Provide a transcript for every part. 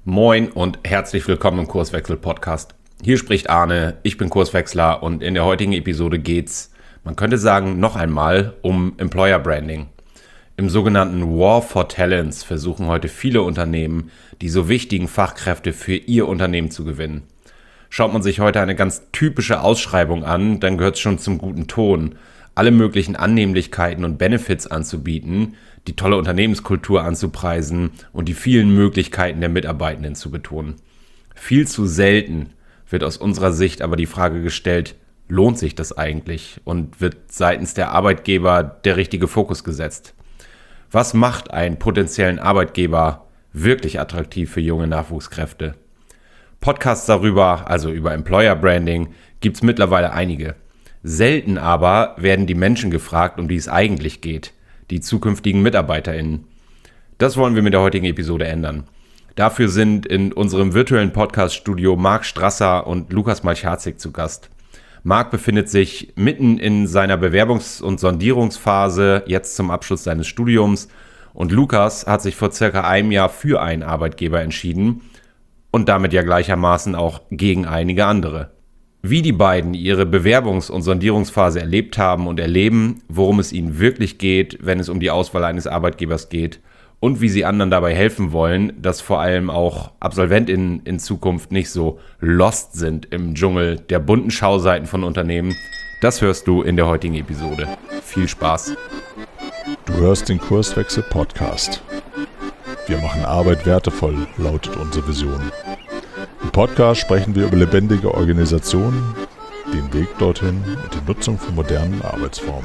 Moin und herzlich willkommen im Kurswechsel-Podcast. Hier spricht Arne, ich bin Kurswechsler und in der heutigen Episode geht's, man könnte sagen, noch einmal um Employer Branding. Im sogenannten War for Talents versuchen heute viele Unternehmen, die so wichtigen Fachkräfte für ihr Unternehmen zu gewinnen. Schaut man sich heute eine ganz typische Ausschreibung an, dann gehört es schon zum guten Ton, alle möglichen Annehmlichkeiten und Benefits anzubieten, die tolle Unternehmenskultur anzupreisen und die vielen Möglichkeiten der Mitarbeitenden zu betonen. Viel zu selten wird aus unserer Sicht aber die Frage gestellt, lohnt sich das eigentlich und wird seitens der Arbeitgeber der richtige Fokus gesetzt? Was macht einen potenziellen Arbeitgeber wirklich attraktiv für junge Nachwuchskräfte? Podcasts darüber, also über Employer Branding, gibt es mittlerweile einige. Selten aber werden die Menschen gefragt, um die es eigentlich geht, die zukünftigen MitarbeiterInnen. Das wollen wir mit der heutigen Episode ändern. Dafür sind in unserem virtuellen Podcast-Studio Marc Strasser und Lukas Malchatzik zu Gast. Marc befindet sich mitten in seiner Bewerbungs- und Sondierungsphase, jetzt zum Abschluss seines Studiums, und Lukas hat sich vor circa einem Jahr für einen Arbeitgeber entschieden und damit ja gleichermaßen auch gegen einige andere. Wie die beiden ihre Bewerbungs- und Sondierungsphase erlebt haben und erleben, worum es ihnen wirklich geht, wenn es um die Auswahl eines Arbeitgebers geht und wie sie anderen dabei helfen wollen, dass vor allem auch AbsolventInnen in Zukunft nicht so lost sind im Dschungel der bunten Schauseiten von Unternehmen, das hörst du in der heutigen Episode. Viel Spaß! Du hörst den Kurswechsel Podcast. Wir machen Arbeit wertevoll, lautet unsere Vision. Im Podcast sprechen wir über lebendige Organisationen, den Weg dorthin und die Nutzung von modernen Arbeitsformen.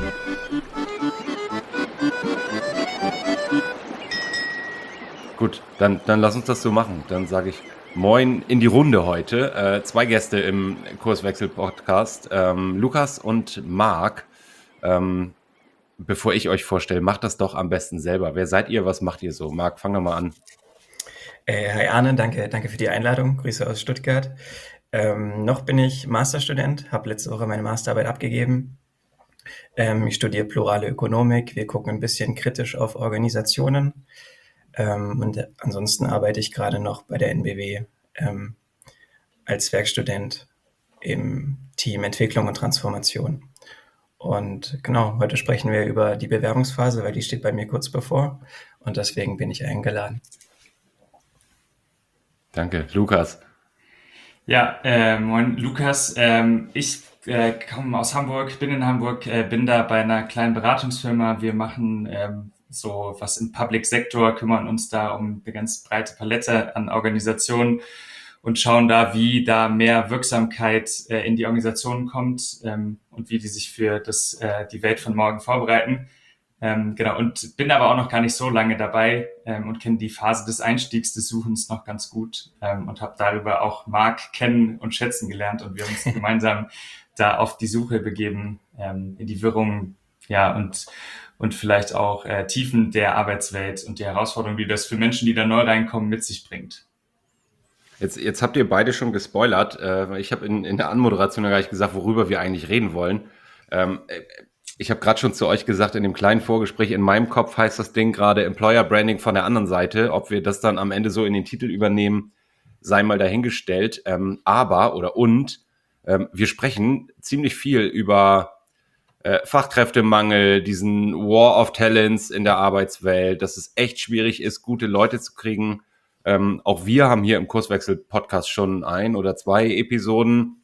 Gut, dann lass uns das so machen. Dann sage ich Moin in die Runde heute. Zwei Gäste im Kurswechsel-Podcast, Lukas und Marc. Bevor ich euch vorstelle, macht das doch am besten selber. Wer seid ihr, was macht ihr so? Marc, fang doch mal an. Hi Arne, danke für die Einladung. Grüße aus Stuttgart. Noch bin ich Masterstudent, habe letzte Woche meine Masterarbeit abgegeben. Ich studiere plurale Ökonomik. Wir gucken ein bisschen kritisch auf Organisationen. Und ansonsten arbeite ich gerade noch bei der NBW als Werkstudent im Team Entwicklung und Transformation. Und genau, heute sprechen wir über die Bewerbungsphase, weil die steht bei mir kurz bevor. Und deswegen bin ich eingeladen. Danke, Lukas. Ja, moin Lukas. Ich komme aus Hamburg, bin in Hamburg, bin da bei einer kleinen Beratungsfirma. Wir machen so was im Public Sector, kümmern uns da um eine ganz breite Palette an Organisationen und schauen da, wie da mehr Wirksamkeit in die Organisationen kommt und wie die sich für die Welt von morgen vorbereiten. Genau, und bin aber auch noch gar nicht so lange dabei und kenne die Phase des Einstiegs, des Suchens noch ganz gut und habe darüber auch Marc kennen und schätzen gelernt und wir haben uns gemeinsam da auf die Suche begeben, in die Wirrungen, ja, und vielleicht auch Tiefen der Arbeitswelt und die Herausforderungen, die das für Menschen, die da neu reinkommen, mit sich bringt. Jetzt habt ihr beide schon gespoilert. Ich habe in der Anmoderation ja gar nicht gesagt, worüber wir eigentlich reden wollen. Ich habe gerade schon zu euch gesagt, in dem kleinen Vorgespräch, in meinem Kopf heißt das Ding gerade Employer Branding von der anderen Seite. Ob wir das dann am Ende so in den Titel übernehmen, sei mal dahingestellt. Wir sprechen ziemlich viel über Fachkräftemangel, diesen War of Talents in der Arbeitswelt, dass es echt schwierig ist, gute Leute zu kriegen. Auch wir haben hier im Kurswechsel-Podcast schon 1 oder 2 Episoden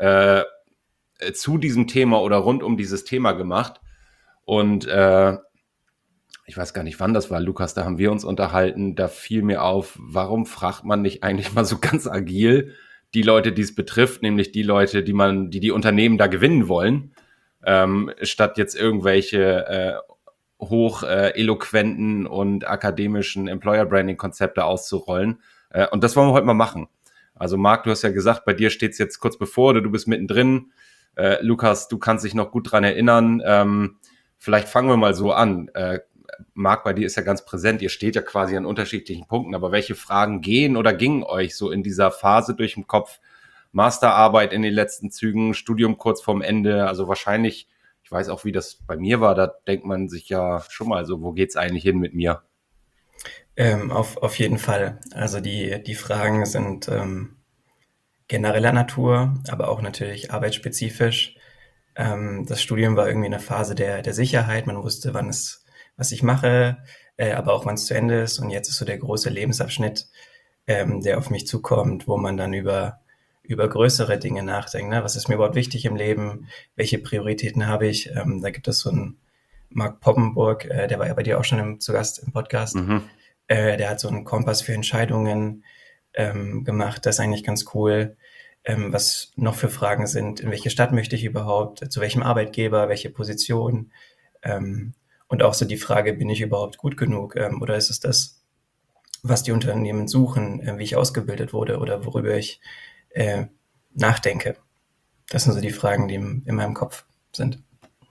zu diesem Thema oder rund um dieses Thema gemacht. Und ich weiß gar nicht, wann das war, Lukas, da haben wir uns unterhalten. Da fiel mir auf, warum fragt man nicht eigentlich mal so ganz agil die Leute, die es betrifft, nämlich die Leute, die Unternehmen da gewinnen wollen, statt jetzt irgendwelche hoch eloquenten und akademischen Employer-Branding-Konzepte auszurollen. Und das wollen wir heute mal machen. Also Marc, du hast ja gesagt, bei dir steht es jetzt kurz bevor, oder du bist mittendrin. Lukas, du kannst dich noch gut dran erinnern. Vielleicht fangen wir mal so an. Marc, bei dir ist ja ganz präsent, ihr steht ja quasi an unterschiedlichen Punkten, aber welche Fragen gehen oder gingen euch so in dieser Phase durch den Kopf? Masterarbeit in den letzten Zügen, Studium kurz vorm Ende, also wahrscheinlich, ich weiß auch, wie das bei mir war, da denkt man sich ja schon mal so, wo geht's eigentlich hin mit mir? Auf jeden Fall. Also die Fragen sind genereller Natur, aber auch natürlich arbeitsspezifisch. Das Studium war irgendwie eine Phase der Sicherheit. Man wusste, was ich mache, aber auch wann es zu Ende ist. Und jetzt ist so der große Lebensabschnitt, der auf mich zukommt, wo man dann über größere Dinge nachdenkt. Ne? Was ist mir überhaupt wichtig im Leben? Welche Prioritäten habe ich? Da gibt es so einen Mark Poppenburg, der war ja bei dir auch schon zu Gast im Podcast. Der hat so einen Kompass für Entscheidungen gemacht. Das ist eigentlich ganz cool. Was noch für Fragen sind: In welche Stadt möchte ich überhaupt? Zu welchem Arbeitgeber? Welche Position? Und auch so die Frage, bin ich überhaupt gut genug? Oder ist es das, was die Unternehmen suchen, wie ich ausgebildet wurde oder worüber ich nachdenke? Das sind so die Fragen, die in meinem Kopf sind.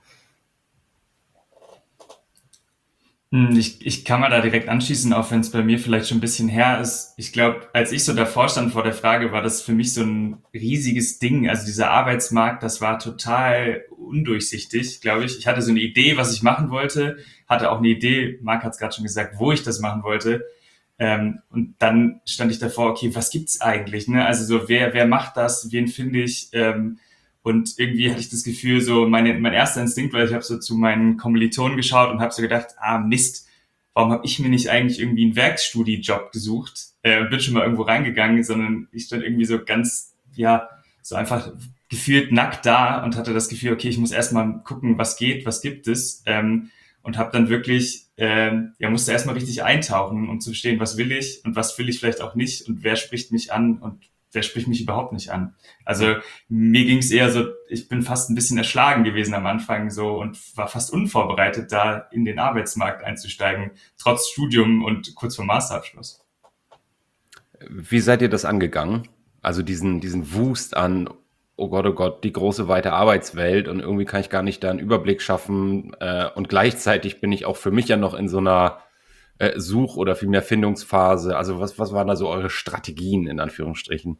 Ich kann mal da direkt anschließen, auch wenn es bei mir vielleicht schon ein bisschen her ist. Ich glaube, als ich so davor stand vor der Frage, war das für mich so ein riesiges Ding. Also dieser Arbeitsmarkt, das war total undurchsichtig, glaube ich. Ich hatte so eine Idee, was ich machen wollte, hatte auch eine Idee, Marc hat es gerade schon gesagt, wo ich das machen wollte. Und dann stand ich davor, okay, was gibt's eigentlich? Ne? Also so, wer macht das? Wen finde ich? Und irgendwie hatte ich das Gefühl, so mein erster Instinkt war, ich habe so zu meinen Kommilitonen geschaut und habe so gedacht, Mist, warum habe ich mir nicht eigentlich irgendwie einen Werkstudie-Job gesucht und bin schon mal irgendwo reingegangen, sondern ich stand irgendwie so ganz, so einfach gefühlt nackt da und hatte das Gefühl, okay, ich muss erstmal gucken, was geht, was gibt es, und habe dann wirklich, musste erstmal richtig eintauchen, um zu verstehen, was will ich und was will ich vielleicht auch nicht und wer spricht mich an und wer spricht mich überhaupt nicht an. Also mir ging es eher so, ich bin fast ein bisschen erschlagen gewesen am Anfang so und war fast unvorbereitet, da in den Arbeitsmarkt einzusteigen, trotz Studium und kurz vor Masterabschluss. Wie seid ihr das angegangen? Also diesen Wust an, oh Gott, die große, weite Arbeitswelt und irgendwie kann ich gar nicht da einen Überblick schaffen und gleichzeitig bin ich auch für mich ja noch in so einer Such- oder vielmehr Findungsphase. Also was waren da so eure Strategien in Anführungsstrichen?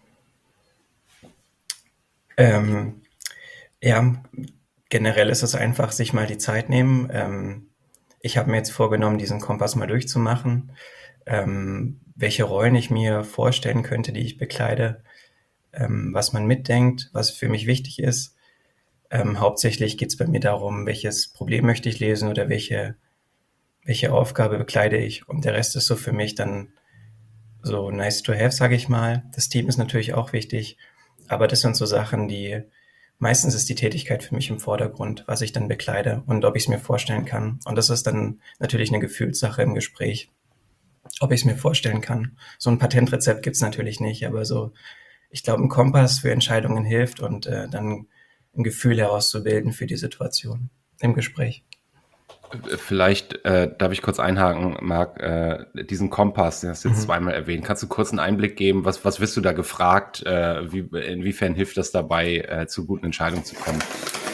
Generell ist es einfach, sich mal die Zeit nehmen. Ich habe mir jetzt vorgenommen, diesen Kompass mal durchzumachen, welche Rollen ich mir vorstellen könnte, die ich bekleide, was man mitdenkt, was für mich wichtig ist. Hauptsächlich geht es bei mir darum, welches Problem möchte ich lösen oder welche Aufgabe bekleide ich. Und der Rest ist so für mich dann so nice to have, sage ich mal. Das Team ist natürlich auch wichtig, aber das sind so Sachen, meistens ist die Tätigkeit für mich im Vordergrund, was ich dann bekleide und ob ich es mir vorstellen kann. Und das ist dann natürlich eine Gefühlssache im Gespräch, ob ich es mir vorstellen kann. So ein Patentrezept gibt es natürlich nicht, aber so, ich glaube, ein Kompass für Entscheidungen hilft und dann ein Gefühl herauszubilden für die Situation im Gespräch. Vielleicht darf ich kurz einhaken, Marc, diesen Kompass, den hast du jetzt zweimal erwähnt. Kannst du kurz einen Einblick geben? Was wirst du da gefragt? Inwiefern hilft das dabei, zu guten Entscheidungen zu kommen?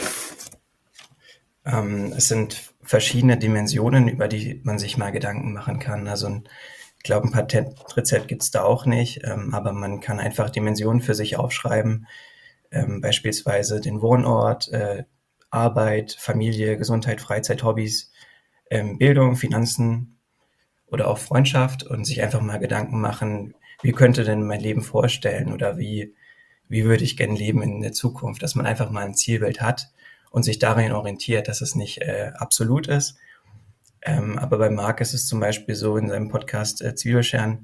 Es sind verschiedene Dimensionen, über die man sich mal Gedanken machen kann. Also ich glaube, ein Patentrezept gibt es da auch nicht, aber man kann einfach Dimensionen für sich aufschreiben, beispielsweise den Wohnort, Arbeit, Familie, Gesundheit, Freizeit, Hobbys, Bildung, Finanzen oder auch Freundschaft und sich einfach mal Gedanken machen, wie könnte denn mein Leben vorstellen oder wie würde ich gerne leben in der Zukunft, dass man einfach mal ein Zielbild hat und sich darin orientiert, dass es nicht absolut ist. Aber bei Marc ist es zum Beispiel so, in seinem Podcast Zwiebelschälen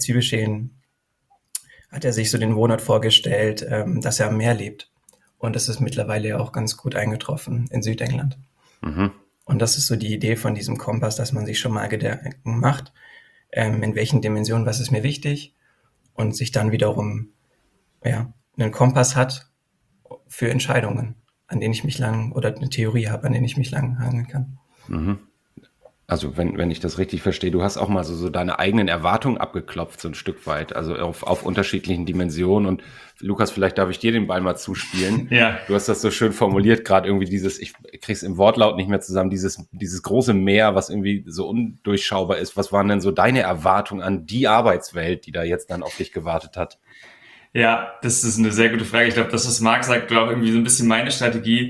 hat er sich so den Wohnort vorgestellt, dass er am Meer lebt. Und das ist mittlerweile ja auch ganz gut eingetroffen in Südengland. Und das ist so die Idee von diesem Kompass, dass man sich schon mal Gedanken macht, in welchen Dimensionen, was ist mir wichtig, und sich dann wiederum einen Kompass hat für Entscheidungen, an denen ich mich oder eine Theorie habe, an denen ich mich lang hangeln kann. Also wenn ich das richtig verstehe, du hast auch mal so deine eigenen Erwartungen abgeklopft, so ein Stück weit, also auf unterschiedlichen Dimensionen. Und Lukas, vielleicht darf ich dir den Ball mal zuspielen. Ja. Du hast das so schön formuliert, gerade irgendwie ich krieg's im Wortlaut nicht mehr zusammen, dieses große Meer, was irgendwie so undurchschaubar ist. Was waren denn so deine Erwartungen an die Arbeitswelt, die da jetzt dann auf dich gewartet hat? Ja, das ist eine sehr gute Frage. Ich glaube, das, was Marc sagt, war auch irgendwie so ein bisschen meine Strategie.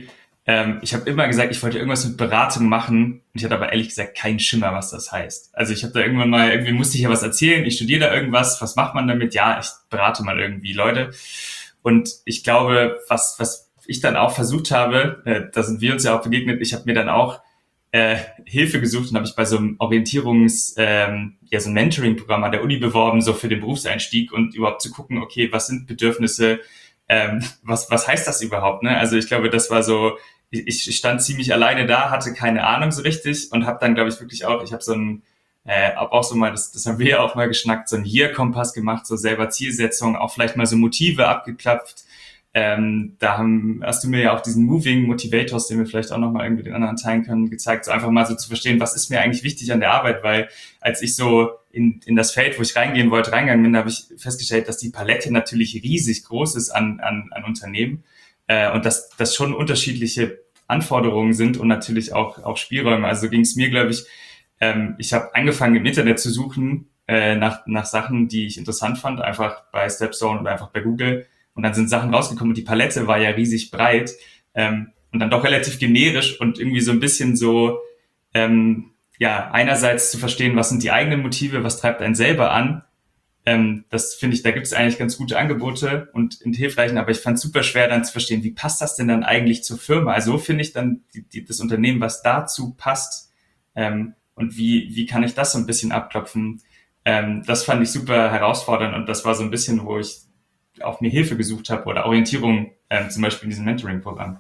Ich habe immer gesagt, ich wollte irgendwas mit Beratung machen und ich hatte aber ehrlich gesagt keinen Schimmer, was das heißt. Also ich habe da irgendwann mal, irgendwie musste ich ja was erzählen, ich studiere da irgendwas, was macht man damit? Ja, ich berate mal irgendwie Leute. Und ich glaube, was ich dann auch versucht habe, da sind wir uns ja auch begegnet, ich habe mir dann auch Hilfe gesucht und habe ich bei so einem so ein Mentoring-Programm an der Uni beworben, so für den Berufseinstieg und überhaupt zu gucken, okay, was sind Bedürfnisse, was heißt das überhaupt? Ne? Also ich glaube, das war so, ich stand ziemlich alleine da, hatte keine Ahnung so richtig und habe dann, glaube ich, wirklich auch, ich habe so ein, hab auch so mal, das haben wir ja auch mal geschnackt, so ein Year-Kompass gemacht, so selber Zielsetzungen, auch vielleicht mal so Motive abgeklopft. Hast du mir ja auch diesen Moving Motivators, den wir vielleicht auch nochmal irgendwie den anderen teilen können, gezeigt, so einfach mal so zu verstehen, was ist mir eigentlich wichtig an der Arbeit, weil als ich so in das Feld, wo ich reingegangen bin, da habe ich festgestellt, dass die Palette natürlich riesig groß ist an Unternehmen und dass schon unterschiedliche Anforderungen sind und natürlich auch Spielräume. Also so ging es mir, glaube ich, ich habe angefangen im Internet zu suchen nach Sachen, die ich interessant fand, einfach bei Stepstone oder einfach bei Google. Und dann sind Sachen rausgekommen und die Palette war ja riesig breit und dann doch relativ generisch und irgendwie so ein bisschen so, einerseits zu verstehen, was sind die eigenen Motive, was treibt einen selber an. Das finde ich, da gibt es eigentlich ganz gute Angebote und hilfreichen, aber ich fand es super schwer dann zu verstehen, wie passt das denn dann eigentlich zur Firma? Also wo finde ich dann das Unternehmen, was dazu passt und wie kann ich das so ein bisschen abklopfen? Das fand ich super herausfordernd und das war so ein bisschen, wo ich auch mir Hilfe gesucht habe oder Orientierung, zum Beispiel in diesem Mentoring-Programm.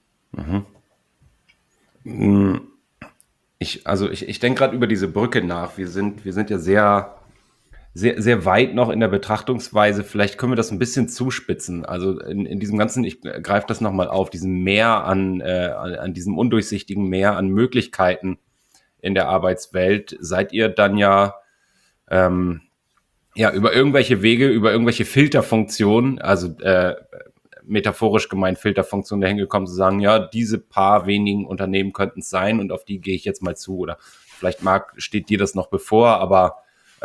Ich denke gerade über diese Brücke nach. Wir sind ja sehr, sehr, sehr weit noch in der Betrachtungsweise. Vielleicht können wir das ein bisschen zuspitzen. Also in diesem Ganzen, ich greife das nochmal auf, diesem Meer an diesem undurchsichtigen Meer an Möglichkeiten in der Arbeitswelt, seid ihr dann ja über irgendwelche Wege, über irgendwelche Filterfunktionen, also metaphorisch gemeint Filterfunktionen dahin gekommen zu sagen, ja, diese paar wenigen Unternehmen könnten es sein und auf die gehe ich jetzt mal zu. Oder vielleicht steht dir das noch bevor, aber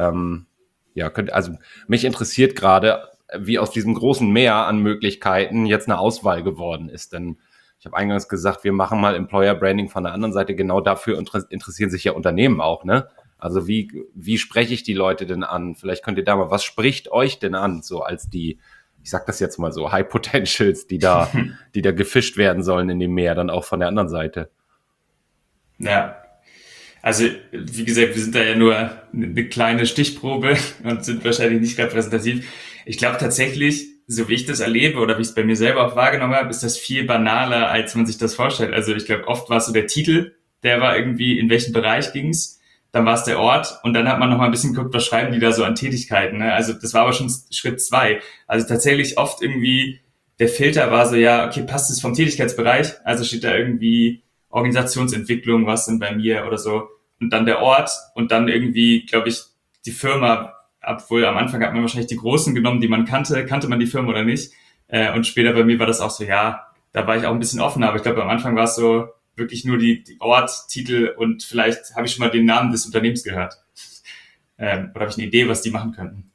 mich interessiert gerade, wie aus diesem großen Meer an Möglichkeiten jetzt eine Auswahl geworden ist. Denn ich habe eingangs gesagt, wir machen mal Employer Branding von der anderen Seite. Genau dafür interessieren sich ja Unternehmen auch, ne? Also wie spreche ich die Leute denn an? Vielleicht könnt ihr da mal, was spricht euch denn an? So als die, ich sag das jetzt mal so, High Potentials, die da gefischt werden sollen in dem Meer, dann auch von der anderen Seite. Ja, also wie gesagt, wir sind da ja nur eine kleine Stichprobe und sind wahrscheinlich nicht repräsentativ. Ich glaube tatsächlich, so wie ich das erlebe oder wie ich es bei mir selber auch wahrgenommen habe, ist das viel banaler, als man sich das vorstellt. Also ich glaube, oft war es so der Titel, der war irgendwie, in welchen Bereich ging's, dann war es der Ort und dann hat man noch mal ein bisschen geguckt, was schreiben die da so an Tätigkeiten. Ne? Also das war aber schon Schritt 2. Also tatsächlich oft irgendwie, der Filter war so, ja, okay, passt es vom Tätigkeitsbereich? Also steht da irgendwie Organisationsentwicklung, was denn bei mir oder so. Und dann der Ort und dann irgendwie, glaube ich, die Firma, obwohl am Anfang hat man wahrscheinlich die Großen genommen, die man kannte man die Firma oder nicht. Und später bei mir war das auch so, ja, da war ich auch ein bisschen offener, aber ich glaube, am Anfang war es so wirklich nur die Ort, Titel und vielleicht habe ich schon mal den Namen des Unternehmens gehört. Oder habe ich eine Idee, was die machen könnten?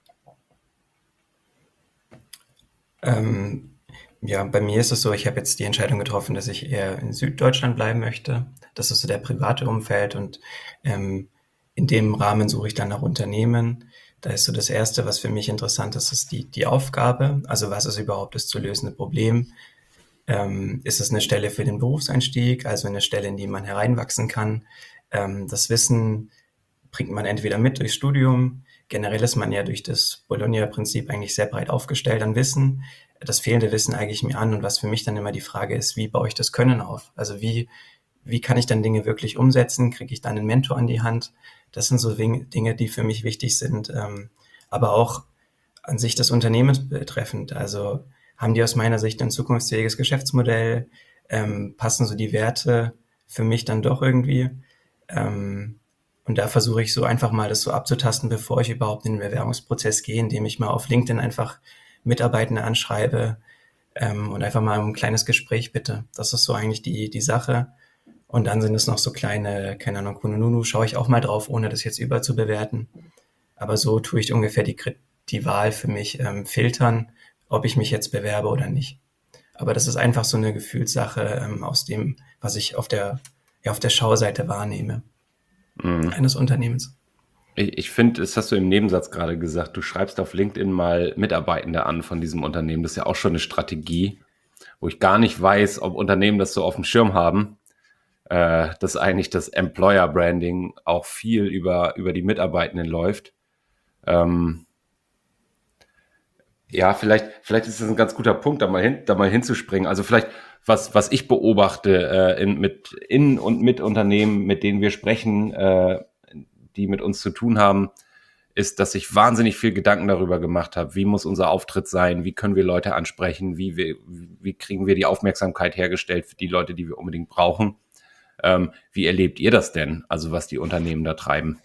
Bei mir ist es so, ich habe jetzt die Entscheidung getroffen, dass ich eher in Süddeutschland bleiben möchte. Das ist so der private Umfeld und in dem Rahmen suche ich dann nach Unternehmen. Da ist so das Erste, was für mich interessant ist, ist die Aufgabe. Also was ist überhaupt das zu lösende Problem? Ist es eine Stelle für den Berufseinstieg, also eine Stelle, in die man hereinwachsen kann? Das Wissen bringt man entweder mit durchs Studium. Generell ist man ja durch das Bologna-Prinzip eigentlich sehr breit aufgestellt an Wissen. Das fehlende Wissen eigne ich mir an. Und was für mich dann immer die Frage ist, wie baue ich das Können auf? Also wie kann ich dann Dinge wirklich umsetzen? Kriege ich dann einen Mentor an die Hand? Das sind so Dinge, die für mich wichtig sind, aber auch an sich des Unternehmens betreffend. Also haben die aus meiner Sicht ein zukunftsfähiges Geschäftsmodell? Passen so die Werte für mich dann doch irgendwie? Und da versuche ich so einfach mal das so abzutasten, bevor ich überhaupt in den Bewerbungsprozess gehe, indem ich mal auf LinkedIn einfach Mitarbeitende anschreibe und einfach mal um ein kleines Gespräch bitte. Das ist so eigentlich die Sache. Und dann sind es noch so kleine, keine Ahnung, Kununu, schaue ich auch mal drauf, ohne das jetzt überzubewerten. Aber so tue ich ungefähr die Wahl für mich filtern, ob ich mich jetzt bewerbe oder nicht. Aber das ist einfach so eine Gefühlssache aus dem, was ich auf der Schauseite wahrnehme eines Unternehmens. Ich finde, das hast du im Nebensatz gerade gesagt, du schreibst auf LinkedIn mal Mitarbeitende an von diesem Unternehmen. Das ist ja auch schon eine Strategie, wo ich gar nicht weiß, ob Unternehmen das so auf dem Schirm haben, dass eigentlich das Employer Branding auch viel über die Mitarbeitenden läuft. Ja, vielleicht ist das ein ganz guter Punkt, da mal hinzuspringen. Also vielleicht, was ich beobachte in und mit Unternehmen, mit denen wir sprechen, die mit uns zu tun haben, ist, dass ich wahnsinnig viel Gedanken darüber gemacht habe, wie muss unser Auftritt sein, wie können wir Leute ansprechen, wie kriegen wir die Aufmerksamkeit hergestellt für die Leute, die wir unbedingt brauchen. Wie erlebt ihr das denn, also was die Unternehmen da treiben?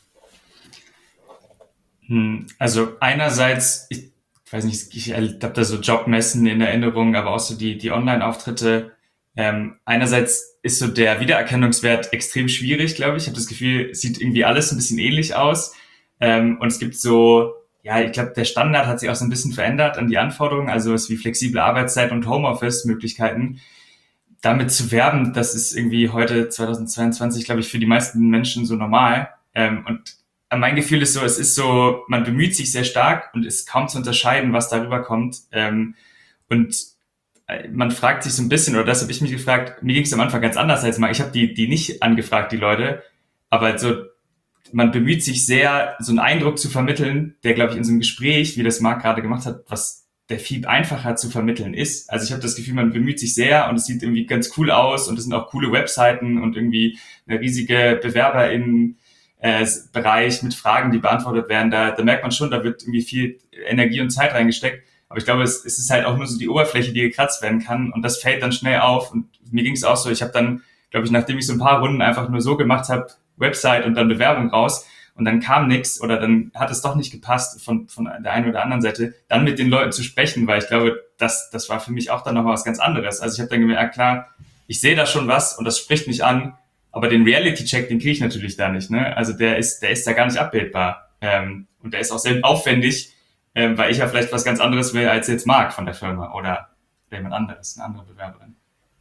Also einerseits, ich weiß nicht, ich habe da so Jobmessen in Erinnerung, aber auch so die Online-Auftritte. Einerseits ist so der Wiedererkennungswert extrem schwierig, glaube ich. Ich habe das Gefühl, es sieht irgendwie alles ein bisschen ähnlich aus. Und es gibt so, ja, ich glaube, der Standard hat sich auch so ein bisschen verändert an die Anforderungen, also was wie flexible Arbeitszeit und Homeoffice-Möglichkeiten. Damit zu werben, das ist irgendwie heute 2022, glaube ich, für die meisten Menschen so normal. Und mein Gefühl ist so, es ist so, man bemüht sich sehr stark und ist kaum zu unterscheiden, was darüber kommt. Und man fragt sich so ein bisschen, oder das habe ich mich gefragt, mir ging es am Anfang ganz anders als mal. Ich habe die nicht angefragt, die Leute, aber so, man bemüht sich sehr, so einen Eindruck zu vermitteln, der, glaube ich, in so einem Gespräch, wie das Marc gerade gemacht hat, was der viel einfacher zu vermitteln ist. Also ich habe das Gefühl, man bemüht sich sehr und es sieht irgendwie ganz cool aus und es sind auch coole Webseiten und irgendwie eine riesige BewerberInnen-Bereich mit Fragen, die beantwortet werden. Da merkt man schon, da wird irgendwie viel Energie und Zeit reingesteckt. Aber ich glaube, es ist halt auch nur so die Oberfläche, die gekratzt werden kann und das fällt dann schnell auf. Und mir ging es auch so, ich habe dann, glaube ich, nachdem ich so ein paar Runden einfach nur so gemacht habe, Website und dann Bewerbung raus, und dann kam nichts oder dann hat es doch nicht gepasst von der einen oder anderen Seite, dann mit den Leuten zu sprechen, weil ich glaube, das war für mich auch dann nochmal was ganz anderes. Also ich habe dann gemerkt, klar, ich sehe da schon was und das spricht mich an, aber den Reality-Check, den kriege ich natürlich da nicht. Ne? Also der ist da gar nicht abbildbar. Und der ist auch sehr aufwendig, weil ich ja vielleicht was ganz anderes will als jetzt Marc von der Firma oder jemand anderes, eine andere Bewerberin.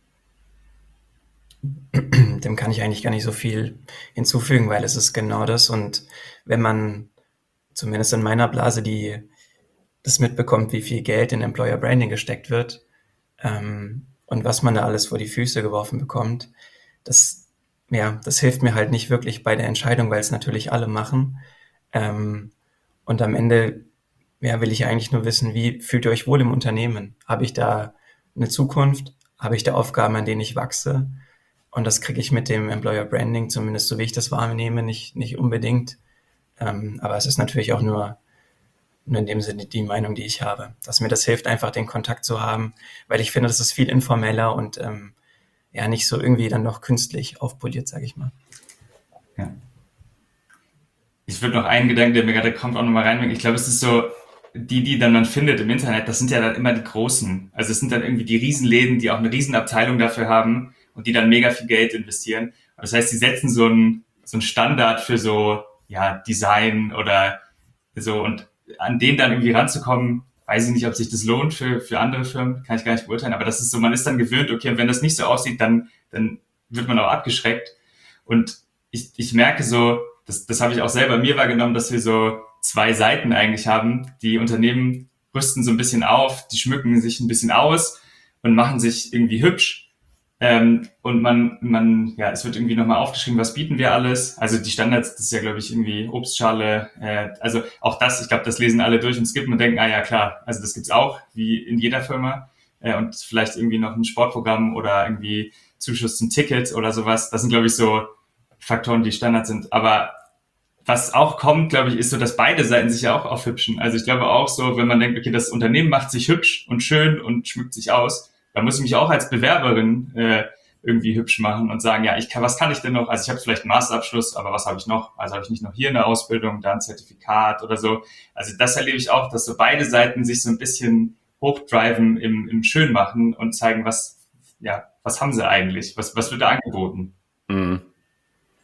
Dem kann ich eigentlich gar nicht so viel hinzufügen, weil es ist genau das. Und wenn man zumindest in meiner Blase das mitbekommt, wie viel Geld in Employer Branding gesteckt wird und was man da alles vor die Füße geworfen bekommt, das hilft mir halt nicht wirklich bei der Entscheidung, weil es natürlich alle machen. Und am Ende will ich eigentlich nur wissen, wie fühlt ihr euch wohl im Unternehmen? Habe ich da eine Zukunft? Habe ich da Aufgaben, an denen ich wachse? Und das kriege ich mit dem Employer Branding, zumindest so wie ich das wahrnehme, nicht unbedingt. Aber es ist natürlich auch nur in dem Sinne die Meinung, die ich habe. Dass mir das hilft, einfach den Kontakt zu haben, weil ich finde, das ist viel informeller und nicht so irgendwie dann noch künstlich aufpoliert, sage ich mal. Ja. Ich würde noch einen Gedanken, der mir gerade kommt, auch nochmal reinbringen. Ich glaube, es ist so, die dann man findet im Internet, das sind ja dann immer die Großen. Also es sind dann irgendwie die Riesenläden, die auch eine Riesenabteilung dafür haben und die dann mega viel Geld investieren. Das heißt, sie setzen so einen Standard für so, ja, Design oder so, und an den dann irgendwie ranzukommen, weiß ich nicht, ob sich das lohnt für andere Firmen, kann ich gar nicht beurteilen, aber das ist so, man ist dann gewöhnt, okay, und wenn das nicht so aussieht, dann wird man auch abgeschreckt. Und ich merke so, das habe ich auch selber mir wahrgenommen, dass wir so zwei Seiten eigentlich haben. Die Unternehmen rüsten so ein bisschen auf, die schmücken sich ein bisschen aus und machen sich irgendwie hübsch. Und es wird irgendwie nochmal aufgeschrieben, was bieten wir alles. Also die Standards, das ist ja, glaube ich, irgendwie Obstschale. Also auch das, ich glaube, das lesen alle durch und skippen und denken, ja klar, also das gibt's auch, wie in jeder Firma. Und vielleicht irgendwie noch ein Sportprogramm oder irgendwie Zuschuss zum Ticket oder sowas. Das sind, glaube ich, so Faktoren, die Standard sind. Aber was auch kommt, glaube ich, ist so, dass beide Seiten sich ja auch aufhübschen. Also ich glaube auch so, wenn man denkt, okay, das Unternehmen macht sich hübsch und schön und schmückt sich aus, da muss ich mich auch als Bewerberin irgendwie hübsch machen und sagen, ja, was kann ich denn noch? Also ich habe vielleicht einen Masterabschluss, aber was habe ich noch? Also habe ich nicht noch hier eine Ausbildung, da ein Zertifikat oder so. Also das erlebe ich auch, dass so beide Seiten sich so ein bisschen hochdriven im Schönmachen und zeigen, was haben sie eigentlich? Was wird da angeboten? Mhm.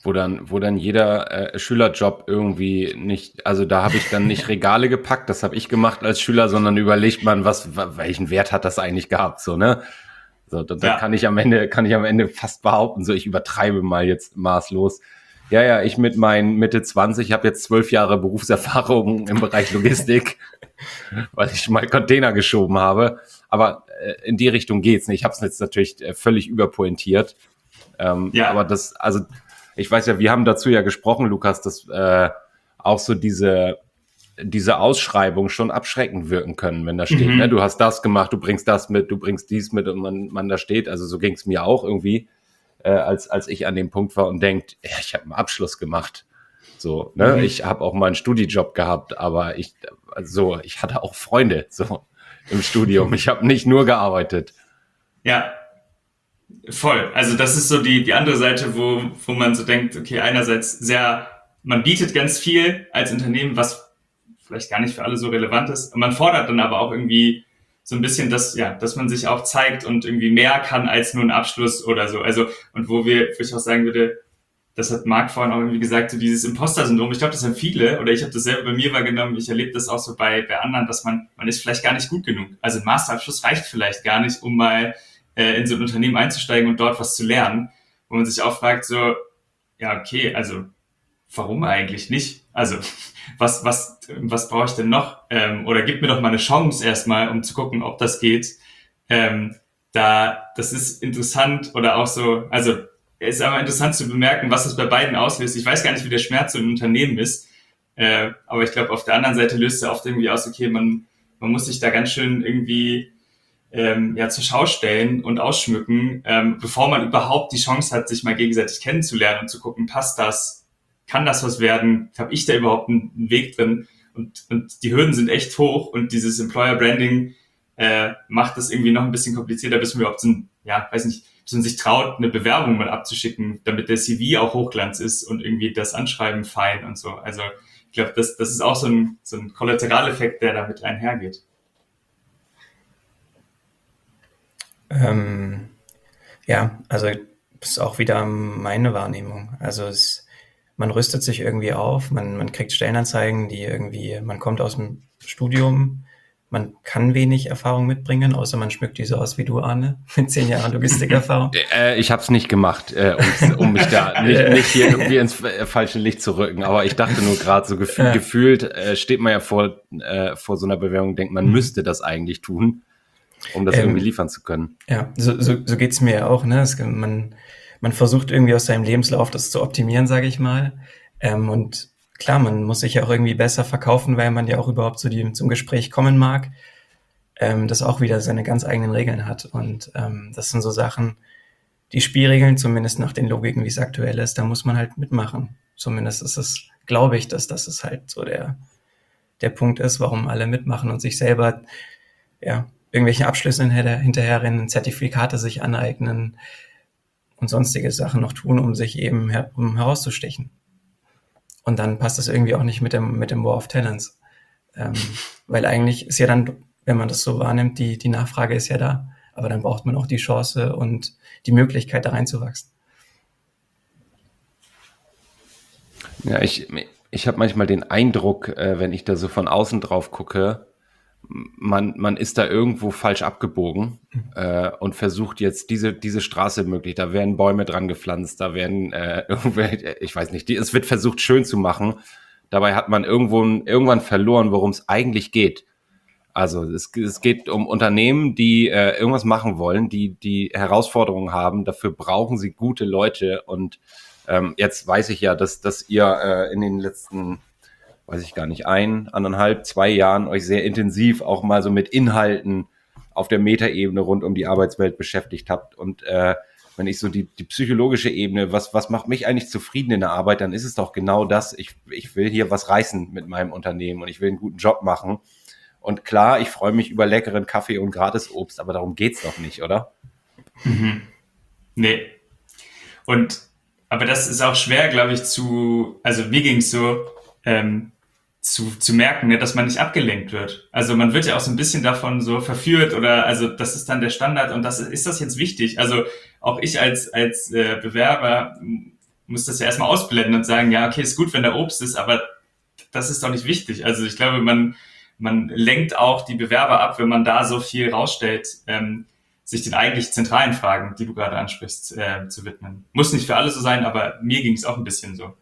wo dann jeder Schülerjob irgendwie nicht, also da habe ich dann nicht Regale gepackt, das habe ich gemacht als Schüler, sondern überlegt man, welchen Wert hat das eigentlich gehabt, so, ne? So, dann kann ich am Ende fast behaupten, so, ich übertreibe mal jetzt maßlos. Ja, ich mit meinen Mitte 20 habe jetzt 12 Jahre Berufserfahrung im Bereich Logistik, weil ich mal Container geschoben habe. Aber in die Richtung geht's nicht. Ich habe es jetzt natürlich völlig überpointiert. Aber ich weiß ja, wir haben dazu ja gesprochen, Lukas, dass auch so diese Ausschreibung schon abschreckend wirken können, wenn da steht, ne, du hast das gemacht, du bringst das mit, du bringst dies mit und man da steht. Also so ging es mir auch irgendwie, als ich an dem Punkt war und denkt, ja, ich habe einen Abschluss gemacht. So, ne, ich habe auch mal einen Studijob gehabt, aber ich hatte auch Freunde so im Studium. Ich habe nicht nur gearbeitet. Ja, voll. Also das ist so die andere Seite, wo man so denkt, okay, einerseits man bietet ganz viel als Unternehmen, was vielleicht gar nicht für alle so relevant ist. Und man fordert dann aber auch irgendwie so ein bisschen, dass man sich auch zeigt und irgendwie mehr kann als nur ein Abschluss oder so. Also, und wo ich auch sagen würde, das hat Marc vorhin auch irgendwie gesagt, so dieses Imposter-Syndrom. Ich glaube, das haben viele, oder ich habe das selber bei mir wahrgenommen. Ich erlebe das auch so bei anderen, dass man ist vielleicht gar nicht gut genug. Also ein Masterabschluss reicht vielleicht gar nicht, um mal in so ein Unternehmen einzusteigen und dort was zu lernen, wo man sich auch fragt, so, ja, okay, also warum eigentlich nicht? Also was brauche ich denn noch? Oder gib mir doch mal eine Chance erstmal, um zu gucken, ob das geht. Das ist interessant oder auch so, also es ist aber interessant zu bemerken, was es bei beiden auslöst. Ich weiß gar nicht, wie der Schmerz so im Unternehmen ist, aber ich glaube, auf der anderen Seite löst er oft irgendwie aus, okay, man muss sich da ganz schön irgendwie zur Schau stellen und ausschmücken, bevor man überhaupt die Chance hat, sich mal gegenseitig kennenzulernen und zu gucken, passt das? Kann das was werden? Habe ich da überhaupt einen Weg drin? Und die Hürden sind echt hoch und dieses Employer Branding macht das irgendwie noch ein bisschen komplizierter, bis man sich traut, eine Bewerbung mal abzuschicken, damit der CV auch Hochglanz ist und irgendwie das Anschreiben fein und so. Also ich glaube, das ist auch so ein Kollateraleffekt, der damit einhergeht. Also das ist auch wieder meine Wahrnehmung. Also man rüstet sich irgendwie auf, man kriegt Stellenanzeigen, man kommt aus dem Studium, man kann wenig Erfahrung mitbringen, außer man schmückt die so aus wie du, Arne, mit 10 Jahren Logistikerfahrung. Ich habe es nicht gemacht, um mich da nicht hier irgendwie ins falsche Licht zu rücken, aber ich dachte nur gerade so gefühlt steht man ja vor so einer Bewerbung und denkt, man müsste das eigentlich tun, um das irgendwie liefern zu können. Ja, so geht's mir ja auch, ne? Man versucht irgendwie aus seinem Lebenslauf das zu optimieren, sage ich mal. Und klar, man muss sich ja auch irgendwie besser verkaufen, weil man ja auch überhaupt zum Gespräch kommen mag, das auch wieder seine ganz eigenen Regeln hat. Und das sind so Sachen, die Spielregeln, zumindest nach den Logiken, wie es aktuell ist, da muss man halt mitmachen. Zumindest ist es, glaube ich, dass das ist halt so der Punkt ist, warum alle mitmachen und sich selber irgendwelche Abschlüsse hinterherrennen, Zertifikate sich aneignen und sonstige Sachen noch tun, um sich eben um herauszustechen. Und dann passt das irgendwie auch nicht mit dem War of Talents. Weil eigentlich ist ja dann, wenn man das so wahrnimmt, die Nachfrage ist ja da. Aber dann braucht man auch die Chance und die Möglichkeit, da reinzuwachsen. Ja, ich habe manchmal den Eindruck, wenn ich da so von außen drauf gucke, man ist da irgendwo falsch abgebogen und versucht jetzt diese Straße möglich, da werden Bäume dran gepflanzt, da werden ich weiß nicht, es wird versucht schön zu machen, dabei hat man irgendwann verloren, worum es eigentlich geht. Also es geht um Unternehmen, die irgendwas machen wollen, die Herausforderungen haben, dafür brauchen sie gute Leute und jetzt weiß ich ja, dass ihr in den letzten weiß ich gar nicht, 1,5, 2 Jahren euch sehr intensiv auch mal so mit Inhalten auf der Metaebene rund um die Arbeitswelt beschäftigt habt. Und wenn ich so die psychologische Ebene, was macht mich eigentlich zufrieden in der Arbeit, dann ist es doch genau das. Ich will hier was reißen mit meinem Unternehmen und ich will einen guten Job machen. Und klar, ich freue mich über leckeren Kaffee und Gratisobst, aber darum geht's doch nicht, oder? Mhm. Nee. Aber das ist auch schwer, glaube ich, also mir ging's so, zu merken, ne, dass man nicht abgelenkt wird. Also man wird ja auch so ein bisschen davon so verführt oder also das ist dann der Standard und ist das jetzt wichtig? Also auch ich als Bewerber muss das ja erstmal ausblenden und sagen, ja, okay, ist gut, wenn da Obst ist, aber das ist doch nicht wichtig. Also ich glaube, man lenkt auch die Bewerber ab, wenn man da so viel rausstellt, sich den eigentlich zentralen Fragen, die du gerade ansprichst, zu widmen. Muss nicht für alle so sein, aber mir ging es auch ein bisschen so.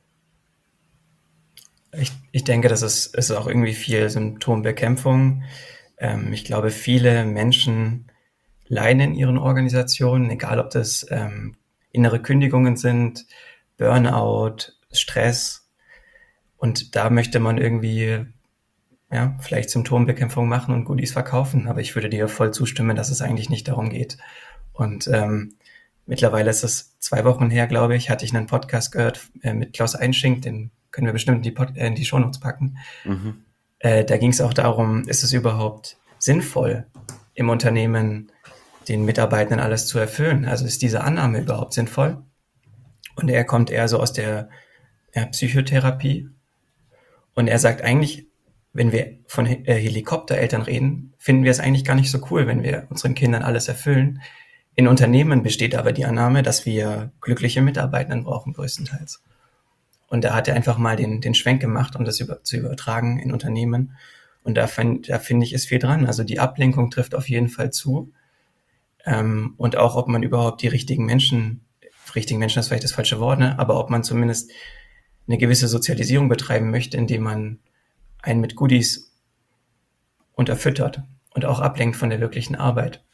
Ich denke, das ist auch irgendwie viel Symptombekämpfung. Ich glaube, viele Menschen leiden in ihren Organisationen, egal ob das innere Kündigungen sind, Burnout, Stress. Und da möchte man irgendwie vielleicht Symptombekämpfung machen und Goodies verkaufen. Aber ich würde dir voll zustimmen, dass es eigentlich nicht darum geht. Und mittlerweile ist es 2 Wochen her, glaube ich, hatte ich einen Podcast gehört mit Klaus Einschink, den können wir bestimmt in die Shownotes packen. Da ging es auch darum, ist es überhaupt sinnvoll, im Unternehmen den Mitarbeitenden alles zu erfüllen? Also ist diese Annahme überhaupt sinnvoll? Und er kommt eher so aus der Psychotherapie. Und er sagt eigentlich, wenn wir von Helikoptereltern reden, finden wir es eigentlich gar nicht so cool, wenn wir unseren Kindern alles erfüllen. In Unternehmen besteht aber die Annahme, dass wir glückliche Mitarbeitenden brauchen, größtenteils. Und da hat er einfach mal den Schwenk gemacht, um das zu übertragen in Unternehmen. Und da finde ich, ist viel dran. Also die Ablenkung trifft auf jeden Fall zu. Und auch, ob man überhaupt die richtigen Menschen ist vielleicht das falsche Wort, ne? Aber ob man zumindest eine gewisse Sozialisierung betreiben möchte, indem man einen mit Goodies unterfüttert und auch ablenkt von der wirklichen Arbeit.